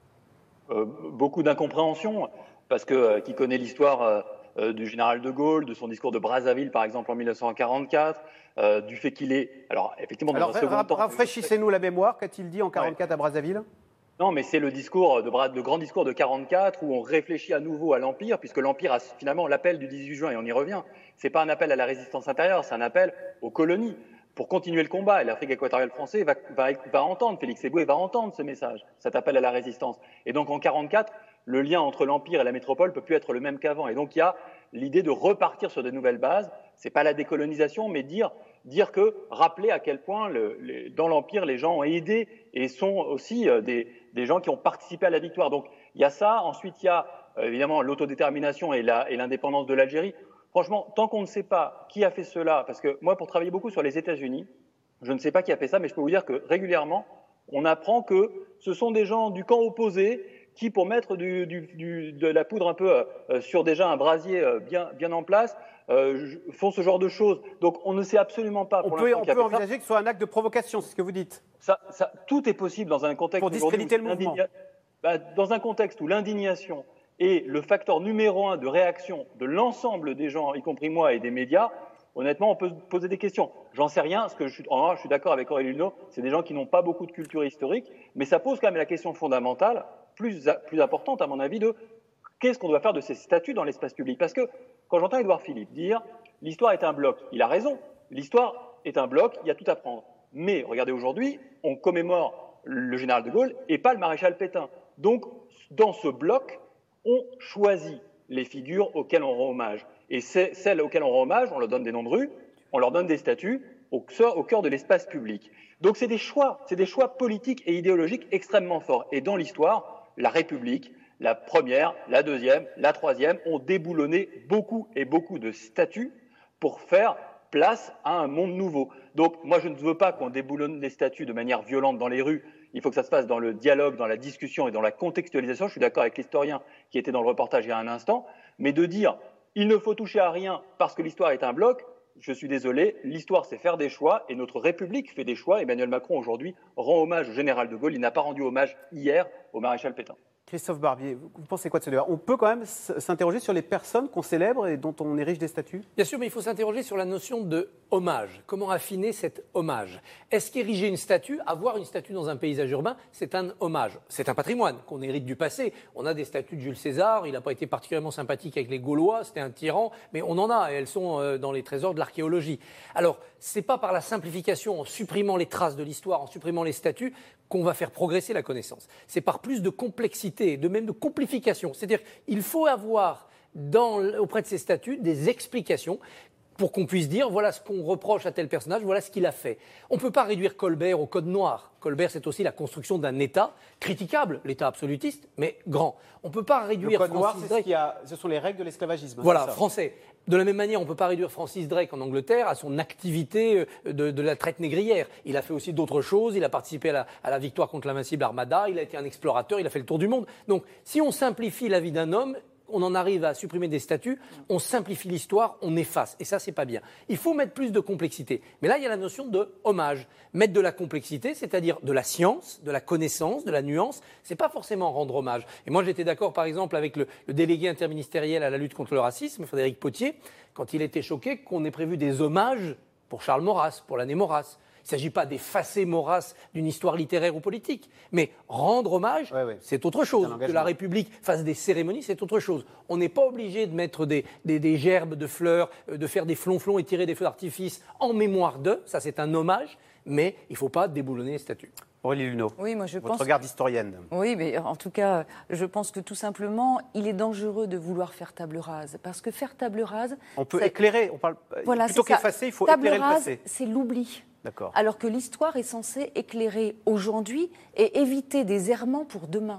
euh, Beaucoup d'incompréhension, parce que euh, qui connaît l'histoire euh, euh, du général de Gaulle, de son discours de Brazzaville, par exemple, en mille neuf cent quarante-quatre, euh, du fait qu'il est... Alors, effectivement, dans Alors, un second ra- temps... rafraîchissez-nous la mémoire, qu'a-t-il dit en quarante-quatre à Brazzaville? Non, mais c'est le discours, de, Bra- le grand discours de quarante-quatre où on réfléchit à nouveau à l'Empire, puisque l'Empire a finalement l'appel du dix-huit juin, et on y revient. C'est pas un appel à la résistance intérieure, c'est un appel aux colonies pour continuer le combat. Et l'Afrique équatoriale française va, va, va entendre, Félix Eboué va entendre ce message, cet appel à la résistance. Et donc en quarante-quatre, le lien entre l'Empire et la métropole peut plus être le même qu'avant. Et donc il y a l'idée de repartir sur de nouvelles bases. C'est pas la décolonisation, mais dire dire que, rappeler à quel point le, les, dans l'Empire, les gens ont aidé et sont aussi euh, des, des gens qui ont participé à la victoire. Donc il y a ça. Ensuite, il y a euh, évidemment l'autodétermination et, la, et l'indépendance de l'Algérie. Franchement, tant qu'on ne sait pas qui a fait cela, parce que moi, pour travailler beaucoup sur les États-Unis, je ne sais pas qui a fait ça, mais je peux vous dire que régulièrement, on apprend que ce sont des gens du camp opposé qui, pour mettre du, du, du, de la poudre un peu euh, sur déjà un brasier euh, bien, bien en place, euh, font ce genre de choses. Donc on ne sait absolument pas. On pour peut, l'instant on qui a peut fait ça. envisager que ce soit un acte de provocation, c'est ce que vous dites. Ça, ça, tout est possible dans un contexte Pour discréditer le mouvement. Bah, dans un contexte où l'indignation est le facteur numéro un de réaction de l'ensemble des gens, y compris moi et des médias. Honnêtement, on peut se poser des questions. J'en sais rien, parce que je suis, en, je suis d'accord avec Aurélie Luneau, c'est des gens qui n'ont pas beaucoup de culture historique, mais ça pose quand même la question fondamentale, plus, plus importante à mon avis, de qu'est-ce qu'on doit faire de ces statuts dans l'espace public. Parce que quand j'entends Édouard Philippe dire « l'histoire est un bloc », il a raison, l'histoire est un bloc, il y a tout à prendre. Mais regardez, aujourd'hui, on commémore le général de Gaulle et pas le maréchal Pétain. Donc, dans ce bloc, on choisit les figures auxquelles on rend hommage. Et celles auxquelles on rend hommage, on leur donne des noms de rues, on leur donne des statuts au cœur, au cœur de l'espace public. Donc c'est des choix, c'est des choix politiques et idéologiques extrêmement forts. Et dans l'histoire, la République, la première, la deuxième, la troisième, ont déboulonné beaucoup et beaucoup de statuts pour faire place à un monde nouveau. Donc moi je ne veux pas qu'on déboulonne les statuts de manière violente dans les rues. Il faut que ça se passe dans le dialogue, dans la discussion et dans la contextualisation. Je suis d'accord avec l'historien qui était dans le reportage il y a un instant. Mais de dire il ne faut toucher à rien parce que l'histoire est un bloc, je suis désolé, l'histoire c'est faire des choix et notre République fait des choix. Emmanuel Macron aujourd'hui rend hommage au général de Gaulle. Il n'a pas rendu hommage hier au maréchal Pétain. Christophe Barbier, vous pensez quoi de ce débat? On peut quand même s'interroger sur les personnes qu'on célèbre et dont on érige des statues? Bien sûr, mais il faut s'interroger sur la notion de hommage. Comment affiner cet hommage? Est-ce qu'ériger une statue, avoir une statue dans un paysage urbain, c'est un hommage? C'est un patrimoine qu'on hérite du passé. On a des statues de Jules César, il n'a pas été particulièrement sympathique avec les Gaulois, c'était un tyran, mais on en a et elles sont dans les trésors de l'archéologie. Alors, c'est pas par la simplification, en supprimant les traces de l'histoire, en supprimant les statues, qu'on va faire progresser la connaissance. C'est par plus de complexité, de même de complification. C'est-à-dire qu'il faut avoir dans, auprès de ces statues des explications pour qu'on puisse dire voilà ce qu'on reproche à tel personnage, voilà ce qu'il a fait. On ne peut pas réduire Colbert au code noir. Colbert, c'est aussi la construction d'un État critiquable, l'État absolutiste, mais grand. On ne peut pas réduire Le code noir, Francis c'est ce, Drake. qui a, ce sont les règles de l'esclavagisme. Voilà, c'est ça. français. De la même manière, on ne peut pas réduire Francis Drake en Angleterre à son activité de, de la traite négrière. Il a fait aussi d'autres choses, il a participé à la, à la victoire contre l'invincible Armada, il a été un explorateur, il a fait le tour du monde. Donc, si on simplifie la vie d'un homme, on en arrive à supprimer des statuts, on simplifie l'histoire, on efface. Et ça, c'est pas bien. Il faut mettre plus de complexité. Mais là, il y a la notion de hommage. Mettre de la complexité, c'est-à-dire de la science, de la connaissance, de la nuance, c'est pas forcément rendre hommage. Et moi, j'étais d'accord, par exemple, avec le, le délégué interministériel à la lutte contre le racisme, Frédéric Potier, quand il était choqué qu'on ait prévu des hommages pour Charles Maurras, pour l'année Maurras. Il ne s'agit pas d'effacer Maurras d'une histoire littéraire ou politique, mais rendre hommage, ouais, ouais. c'est autre chose. Que la République fasse des cérémonies, c'est autre chose. On n'est pas obligé de mettre des, des, des gerbes de fleurs, de faire des flonflons et tirer des feux d'artifice en mémoire d'eux. Ça, c'est un hommage, mais il ne faut pas déboulonner les statues. Aurélie Luneau, oui, moi je votre pense regard d'historienne. Oui, mais en tout cas, je pense que tout simplement, il est dangereux de vouloir faire table rase. Parce que faire table rase... On peut ça... éclairer, on parle... voilà, plutôt qu'effacer, il faut table éclairer rase, le passé. C'est l'oubli. D'accord. Alors que l'histoire est censée éclairer aujourd'hui et éviter des errements pour demain.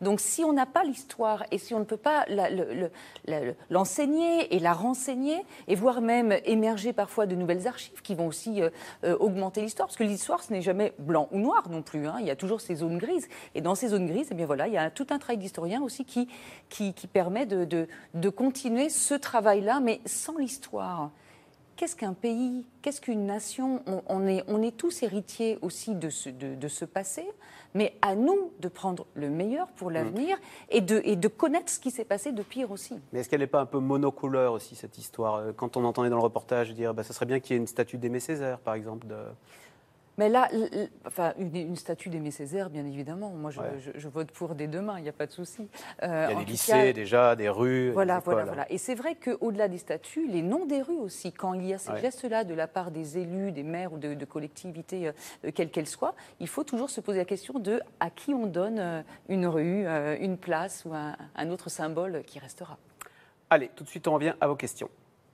Donc si on n'a pas l'histoire et si on ne peut pas la, le, le, la, l'enseigner et la renseigner, et voire même émerger parfois de nouvelles archives qui vont aussi euh, euh, augmenter l'histoire, parce que l'histoire, ce n'est jamais blanc ou noir non plus, hein. Il y a toujours ces zones grises. Et dans ces zones grises, eh bien voilà, il y a un, tout un travail d'historien aussi qui, qui, qui permet de, de, de continuer ce travail-là, mais sans l'histoire. Qu'est-ce qu'un pays? Qu'est-ce qu'une nation? on, on, est, on est tous héritiers aussi de ce, de, de ce passé, mais à nous de prendre le meilleur pour l'avenir mmh. et, de, et de connaître ce qui s'est passé de pire aussi. Mais est-ce qu'elle n'est pas un peu monocouleur aussi, cette histoire? Quand on entendait dans le reportage dire bah, ça serait bien qu'il y ait une statue d'Aimé Césaire, par exemple de... Mais là, l- l- enfin, une, une statue d'Aimé Césaire, bien évidemment. Moi, je, ouais. je, je vote pour dès demain, il n'y a pas de souci. Euh, il y a des lycées cas, déjà, des rues. Voilà, des voilà, voilà. Et c'est vrai qu'au-delà des statues, les noms des rues aussi, quand il y a ces ouais. gestes-là de la part des élus, des maires ou de, de collectivités, euh, quelles qu'elles soient, il faut toujours se poser la question de à qui on donne euh, une rue, euh, une place ou un, un autre symbole qui restera. Allez, tout de suite, on revient à vos questions.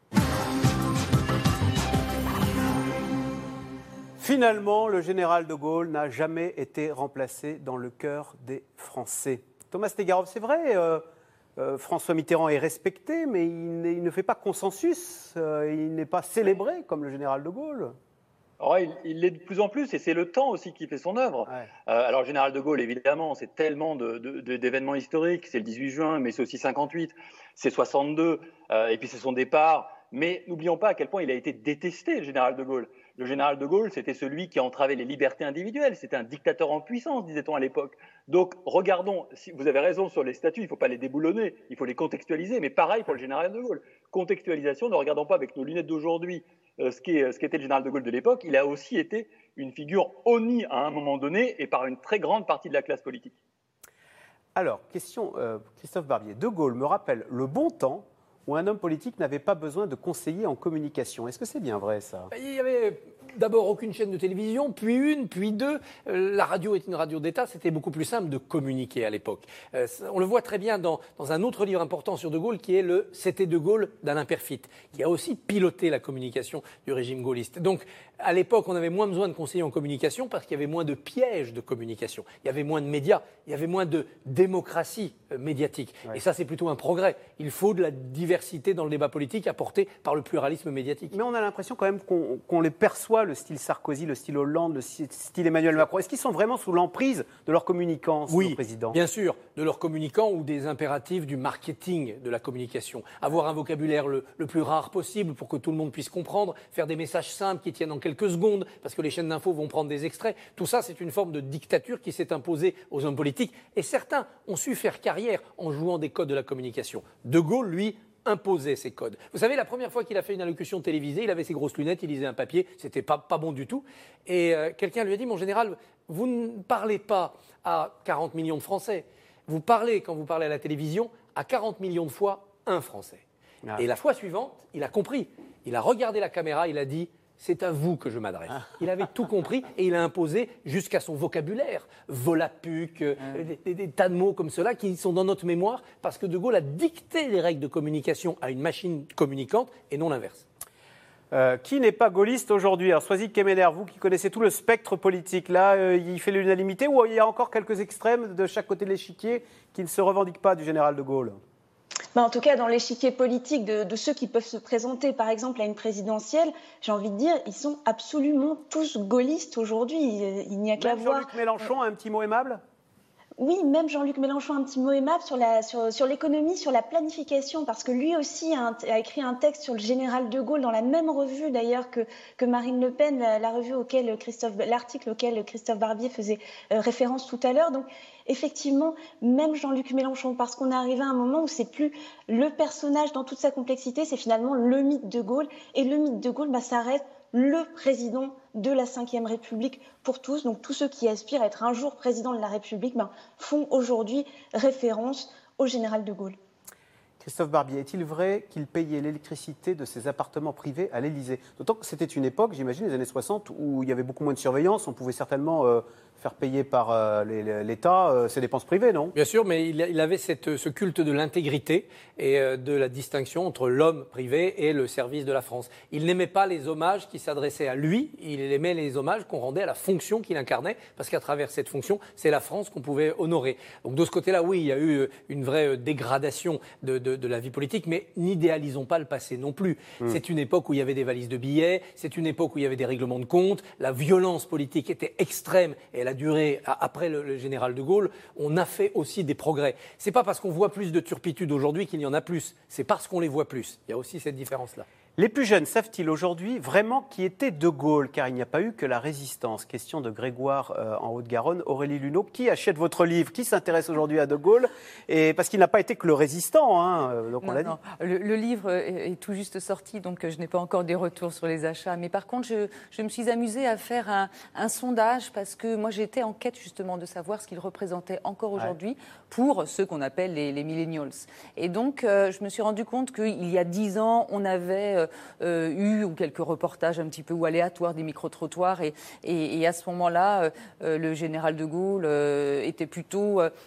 Finalement, le général de Gaulle n'a jamais été remplacé dans le cœur des Français. Thomas Stegarov, c'est vrai, euh, euh, François Mitterrand est respecté, mais il, il ne fait pas consensus, euh, il n'est pas célébré comme le général de Gaulle. Ouais, il l'est de plus en plus et c'est le temps aussi qui fait son œuvre. Ouais. Euh, alors, le général de Gaulle, évidemment, c'est tellement de, de, de, d'événements historiques, c'est le dix-huit juin, mais c'est aussi cinquante-huit, c'est soixante-deux, euh, et puis c'est son départ. Mais n'oublions pas à quel point il a été détesté, le général de Gaulle. Le général de Gaulle, c'était celui qui entravait les libertés individuelles. C'était un dictateur en puissance, disait-on à l'époque. Donc, regardons, si vous avez raison sur les statuts, il ne faut pas les déboulonner, il faut les contextualiser. Mais pareil pour le général de Gaulle. Contextualisation, ne regardons pas avec nos lunettes d'aujourd'hui euh, ce, qu'est, ce qu'était le général de Gaulle de l'époque. Il a aussi été une figure honnie à un moment donné et par une très grande partie de la classe politique. Alors, question, euh, Christophe Barbier. De Gaulle me rappelle le bon temps où un homme politique n'avait pas besoin de conseiller en communication. Est-ce que c'est bien vrai, ça? Il y avait d'abord aucune chaîne de télévision, puis une, puis deux. Euh, la radio est une radio d'État, c'était beaucoup plus simple de communiquer à l'époque. Euh, on le voit très bien dans, dans un autre livre important sur De Gaulle, qui est le « C'était De Gaulle » d'Alain Perfit, qui a aussi piloté la communication du régime gaulliste. Donc, à l'époque, on avait moins besoin de conseillers en communication parce qu'il y avait moins de pièges de communication. Il y avait moins de médias, il y avait moins de démocratie euh, médiatique. Ouais. Et ça, c'est plutôt un progrès. Il faut de la diversité dans le débat politique apportée par le pluralisme médiatique. Mais on a l'impression quand même qu'on, qu'on les perçoit, le style Sarkozy, le style Hollande, le style Emmanuel Macron. Est-ce qu'ils sont vraiment sous l'emprise de leurs communicants, oui, nos présidents? Bien sûr, de leurs communicants ou des impératifs du marketing de la communication. Avoir un vocabulaire le, le plus rare possible pour que tout le monde puisse comprendre, faire des messages simples qui tiennent en quelques secondes, parce que les chaînes d'infos vont prendre des extraits. Tout ça, c'est une forme de dictature qui s'est imposée aux hommes politiques. Et certains ont su faire carrière en jouant des codes de la communication. De Gaulle, lui, imposait ces codes. Vous savez, la première fois qu'il a fait une allocution télévisée, il avait ses grosses lunettes, il lisait un papier, c'était pas, pas bon du tout. Et euh, quelqu'un lui a dit, mon général, vous ne parlez pas à quarante millions de Français. Vous parlez, quand vous parlez à la télévision, à quarante millions de fois un Français. Ah. Et la fois suivante, il a compris. Il a regardé la caméra, il a dit, c'est à vous que je m'adresse. Ah. Il avait tout compris et il a imposé jusqu'à son vocabulaire. Volapuc, ah. des, des, des tas de mots comme cela qui sont dans notre mémoire parce que De Gaulle a dicté les règles de communication à une machine communicante et non l'inverse. Euh, qui n'est pas gaulliste aujourd'hui? Alors, Soisy Kemener, vous qui connaissez tout le spectre politique, là, euh, il fait l'unanimité ou il y a encore quelques extrêmes de chaque côté de l'échiquier qui ne se revendiquent pas du général de Gaulle? Ben, en tout cas, dans l'échiquier politique de, de ceux qui peuvent se présenter, par exemple, à une présidentielle, j'ai envie de dire, ils sont absolument tous gaullistes aujourd'hui. Il, il n'y a qu'à voir. Jean-Luc Mélenchon a un petit mot aimable? Oui, même Jean-Luc Mélenchon a un petit mot aimable sur, la, sur, sur l'économie, sur la planification, parce que lui aussi a, un, a écrit un texte sur le général de Gaulle dans la même revue d'ailleurs que, que Marine Le Pen, la, la revue auquel Christophe, l'article auquel Christophe Barbier faisait euh, référence tout à l'heure. Donc effectivement, même Jean-Luc Mélenchon, parce qu'on est arrivé à un moment où c'est plus le personnage dans toute sa complexité, c'est finalement le mythe de Gaulle. Et le mythe de Gaulle, bah, ça reste le président de la cinquième République pour tous. Donc tous ceux qui aspirent à être un jour président de la République ben, font aujourd'hui référence au général de Gaulle. Christophe Barbier, est-il vrai qu'il payait l'électricité de ses appartements privés à l'Élysée? D'autant que c'était une époque, j'imagine, les années soixante, où il y avait beaucoup moins de surveillance, on pouvait certainement euh, faire payer par euh, l'État euh, ses dépenses privées, non? Bien sûr, mais il, il avait cette, ce culte de l'intégrité et euh, de la distinction entre l'homme privé et le service de la France. Il n'aimait pas les hommages qui s'adressaient à lui, il aimait les hommages qu'on rendait à la fonction qu'il incarnait, parce qu'à travers cette fonction, c'est la France qu'on pouvait honorer. Donc de ce côté-là, oui, il y a eu une vraie dégradation de, de, de la vie politique, mais n'idéalisons pas le passé non plus. Mmh. C'est une époque où il y avait des valises de billets, c'est une époque où il y avait des règlements de compte, la violence politique était extrême et elle a duré après le, le général de Gaulle. On a fait aussi des progrès. C'est pas parce qu'on voit plus de turpitudes aujourd'hui qu'il y en a plus, c'est parce qu'on les voit plus. Il y a aussi cette différence-là. Les plus jeunes savent-ils aujourd'hui vraiment qui était De Gaulle? Car il n'y a pas eu que la résistance. Question de Grégoire euh, en Haute-Garonne. Aurélie Luneau, qui achète votre livre? Qui s'intéresse aujourd'hui à De Gaulle? Et parce qu'il n'a pas été que le résistant, hein, donc on l'a dit. Le, le livre est, est tout juste sorti, donc je n'ai pas encore des retours sur les achats. Mais par contre, je, je me suis amusée à faire un, un sondage parce que moi j'étais en quête justement de savoir ce qu'il représentait encore aujourd'hui ouais. pour ceux qu'on appelle les, les millennials. Et donc euh, je me suis rendu compte qu'il y a dix ans, on avait... Euh, Euh, eu ou quelques reportages un petit peu ou aléatoires des micro-trottoirs et, et, et à ce moment-là, euh, le général de Gaulle euh, était plutôt euh,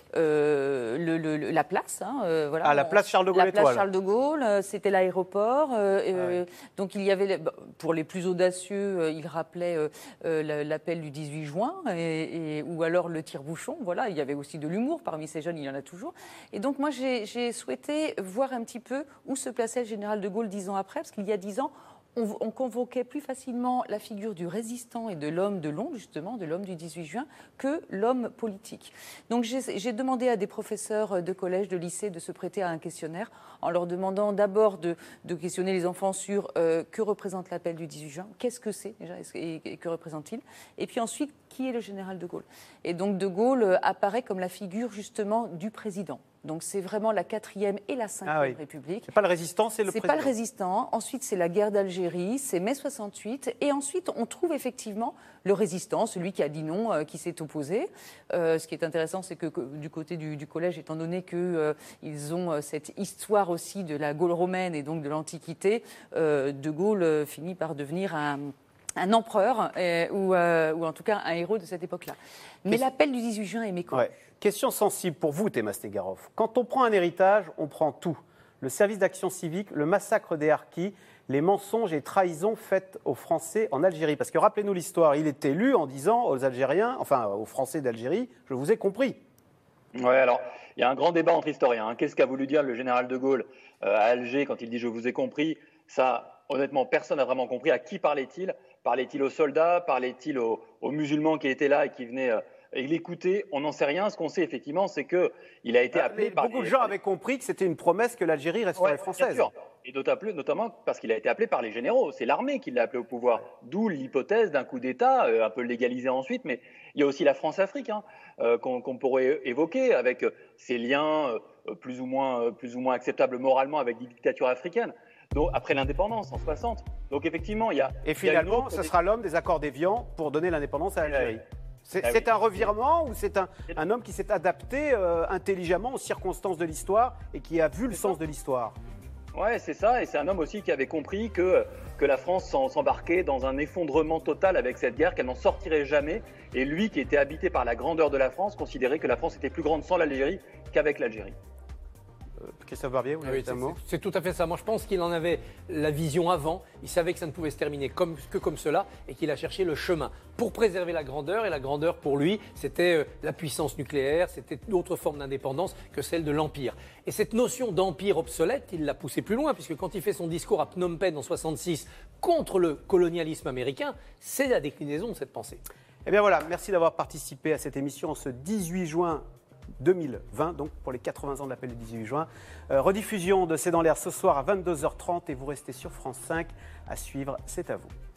le, le, la place. Hein, euh, voilà, ah, la place Charles de Gaulle. La place étoile. Charles de Gaulle, euh, c'était l'aéroport. Euh, ah ouais. Donc il y avait, pour les plus audacieux, euh, il rappelait euh, euh, l'appel du dix-huit juin et, et, ou alors le tire-bouchon. Voilà, il y avait aussi de l'humour parmi ces jeunes, il y en a toujours. Et donc moi j'ai souhaité voir un petit peu où se plaçait le général de Gaulle dix ans après, parce qu'il y a dix ans, On, on convoquait plus facilement la figure du résistant et de l'homme de l'ombre, justement, de l'homme du dix-huit juin, que l'homme politique. Donc j'ai demandé à des professeurs de collège, de lycée, de se prêter à un questionnaire, en leur demandant d'abord de, de questionner les enfants sur euh, que représente l'appel du dix-huit juin, qu'est-ce que c'est déjà et, et que représente-t-il, et puis ensuite, qui est le général de Gaulle. Et donc de Gaulle apparaît comme la figure, justement, du président. Donc c'est vraiment la quatrième et la cinquième ah oui. République. C'est pas le résistant, c'est le président. C'est pas le résistant. Ensuite, c'est la guerre d'Algérie, c'est mai soixante-huit. Et ensuite, on trouve effectivement le résistant, celui qui a dit non, euh, qui s'est opposé. Euh, ce qui est intéressant, c'est que, que du côté du, du collège, étant donné qu'ils euh, ont euh, cette histoire aussi de la Gaule romaine et donc de l'Antiquité, euh, De Gaulle euh, finit par devenir un... un empereur, euh, ou, euh, ou en tout cas un héros de cette époque-là. Mais l'appel du dix-huit juin est méconnu. Ouais. Question sensible pour vous, Théma Stegarov. Quand on prend un héritage, on prend tout. Le service d'action civique, le massacre des harkis, les mensonges et trahisons faites aux Français en Algérie. Parce que rappelez-nous l'histoire, il est élu en disant aux Algériens, enfin aux Français d'Algérie, je vous ai compris. Oui, alors, il y a un grand débat entre historiens. Hein. Qu'est-ce qu'a voulu dire le général de Gaulle euh, à Alger quand il dit « je vous ai compris » Ça, honnêtement, personne n'a vraiment compris. À qui parlait-il? Parlait-il aux soldats? Parlait-il aux, aux musulmans qui étaient là et qui venaient euh, l'écouter? On n'en sait rien. Ce qu'on sait effectivement, c'est qu'il a été appelé Mais par... Beaucoup les... de gens avaient compris que c'était une promesse que l'Algérie resterait ouais, française. Bien sûr. Et notamment parce qu'il a été appelé par les généraux. C'est l'armée qui l'a appelé au pouvoir. D'où l'hypothèse d'un coup d'État, euh, un peu légalisé ensuite. Mais il y a aussi la France-Afrique hein, euh, qu'on qu'on pourrait évoquer avec euh, ses liens euh, plus, ou moins, euh, plus ou moins acceptables moralement avec des dictatures africaines. Donc, après l'indépendance en soixante. Donc effectivement, il y a... Et finalement, ce sera l'homme des accords d'Évian pour donner l'indépendance à l'Algérie. C'est ah oui. un revirement ou c'est un, un homme qui s'est adapté euh, intelligemment aux circonstances de l'histoire et qui a vu le sens de l'histoire? Ouais, c'est ça. Et c'est un homme aussi qui avait compris que, que la France s'embarquait dans un effondrement total avec cette guerre, qu'elle n'en sortirait jamais. Et lui, qui était habité par la grandeur de la France, considérait que la France était plus grande sans l'Algérie qu'avec l'Algérie. Christophe Barbier, vous avez oui, un mot? C'est tout à fait ça. Moi, je pense qu'il en avait la vision avant. Il savait que ça ne pouvait se terminer comme, que comme cela et qu'il a cherché le chemin pour préserver la grandeur. Et la grandeur, pour lui, c'était euh, la puissance nucléaire, c'était d'autres formes d'indépendance que celle de l'Empire. Et cette notion d'empire obsolète, il l'a poussée plus loin, puisque quand il fait son discours à Phnom Penh en soixante-six contre le colonialisme américain, c'est la déclinaison de cette pensée. Eh bien voilà, merci d'avoir participé à cette émission ce dix-huit juin deux mille vingt, donc pour les quatre-vingts ans de l'appel du dix-huit juin. Euh, rediffusion de C'est dans l'air ce soir à vingt-deux heures trente et vous restez sur France cinq à suivre, c'est à vous.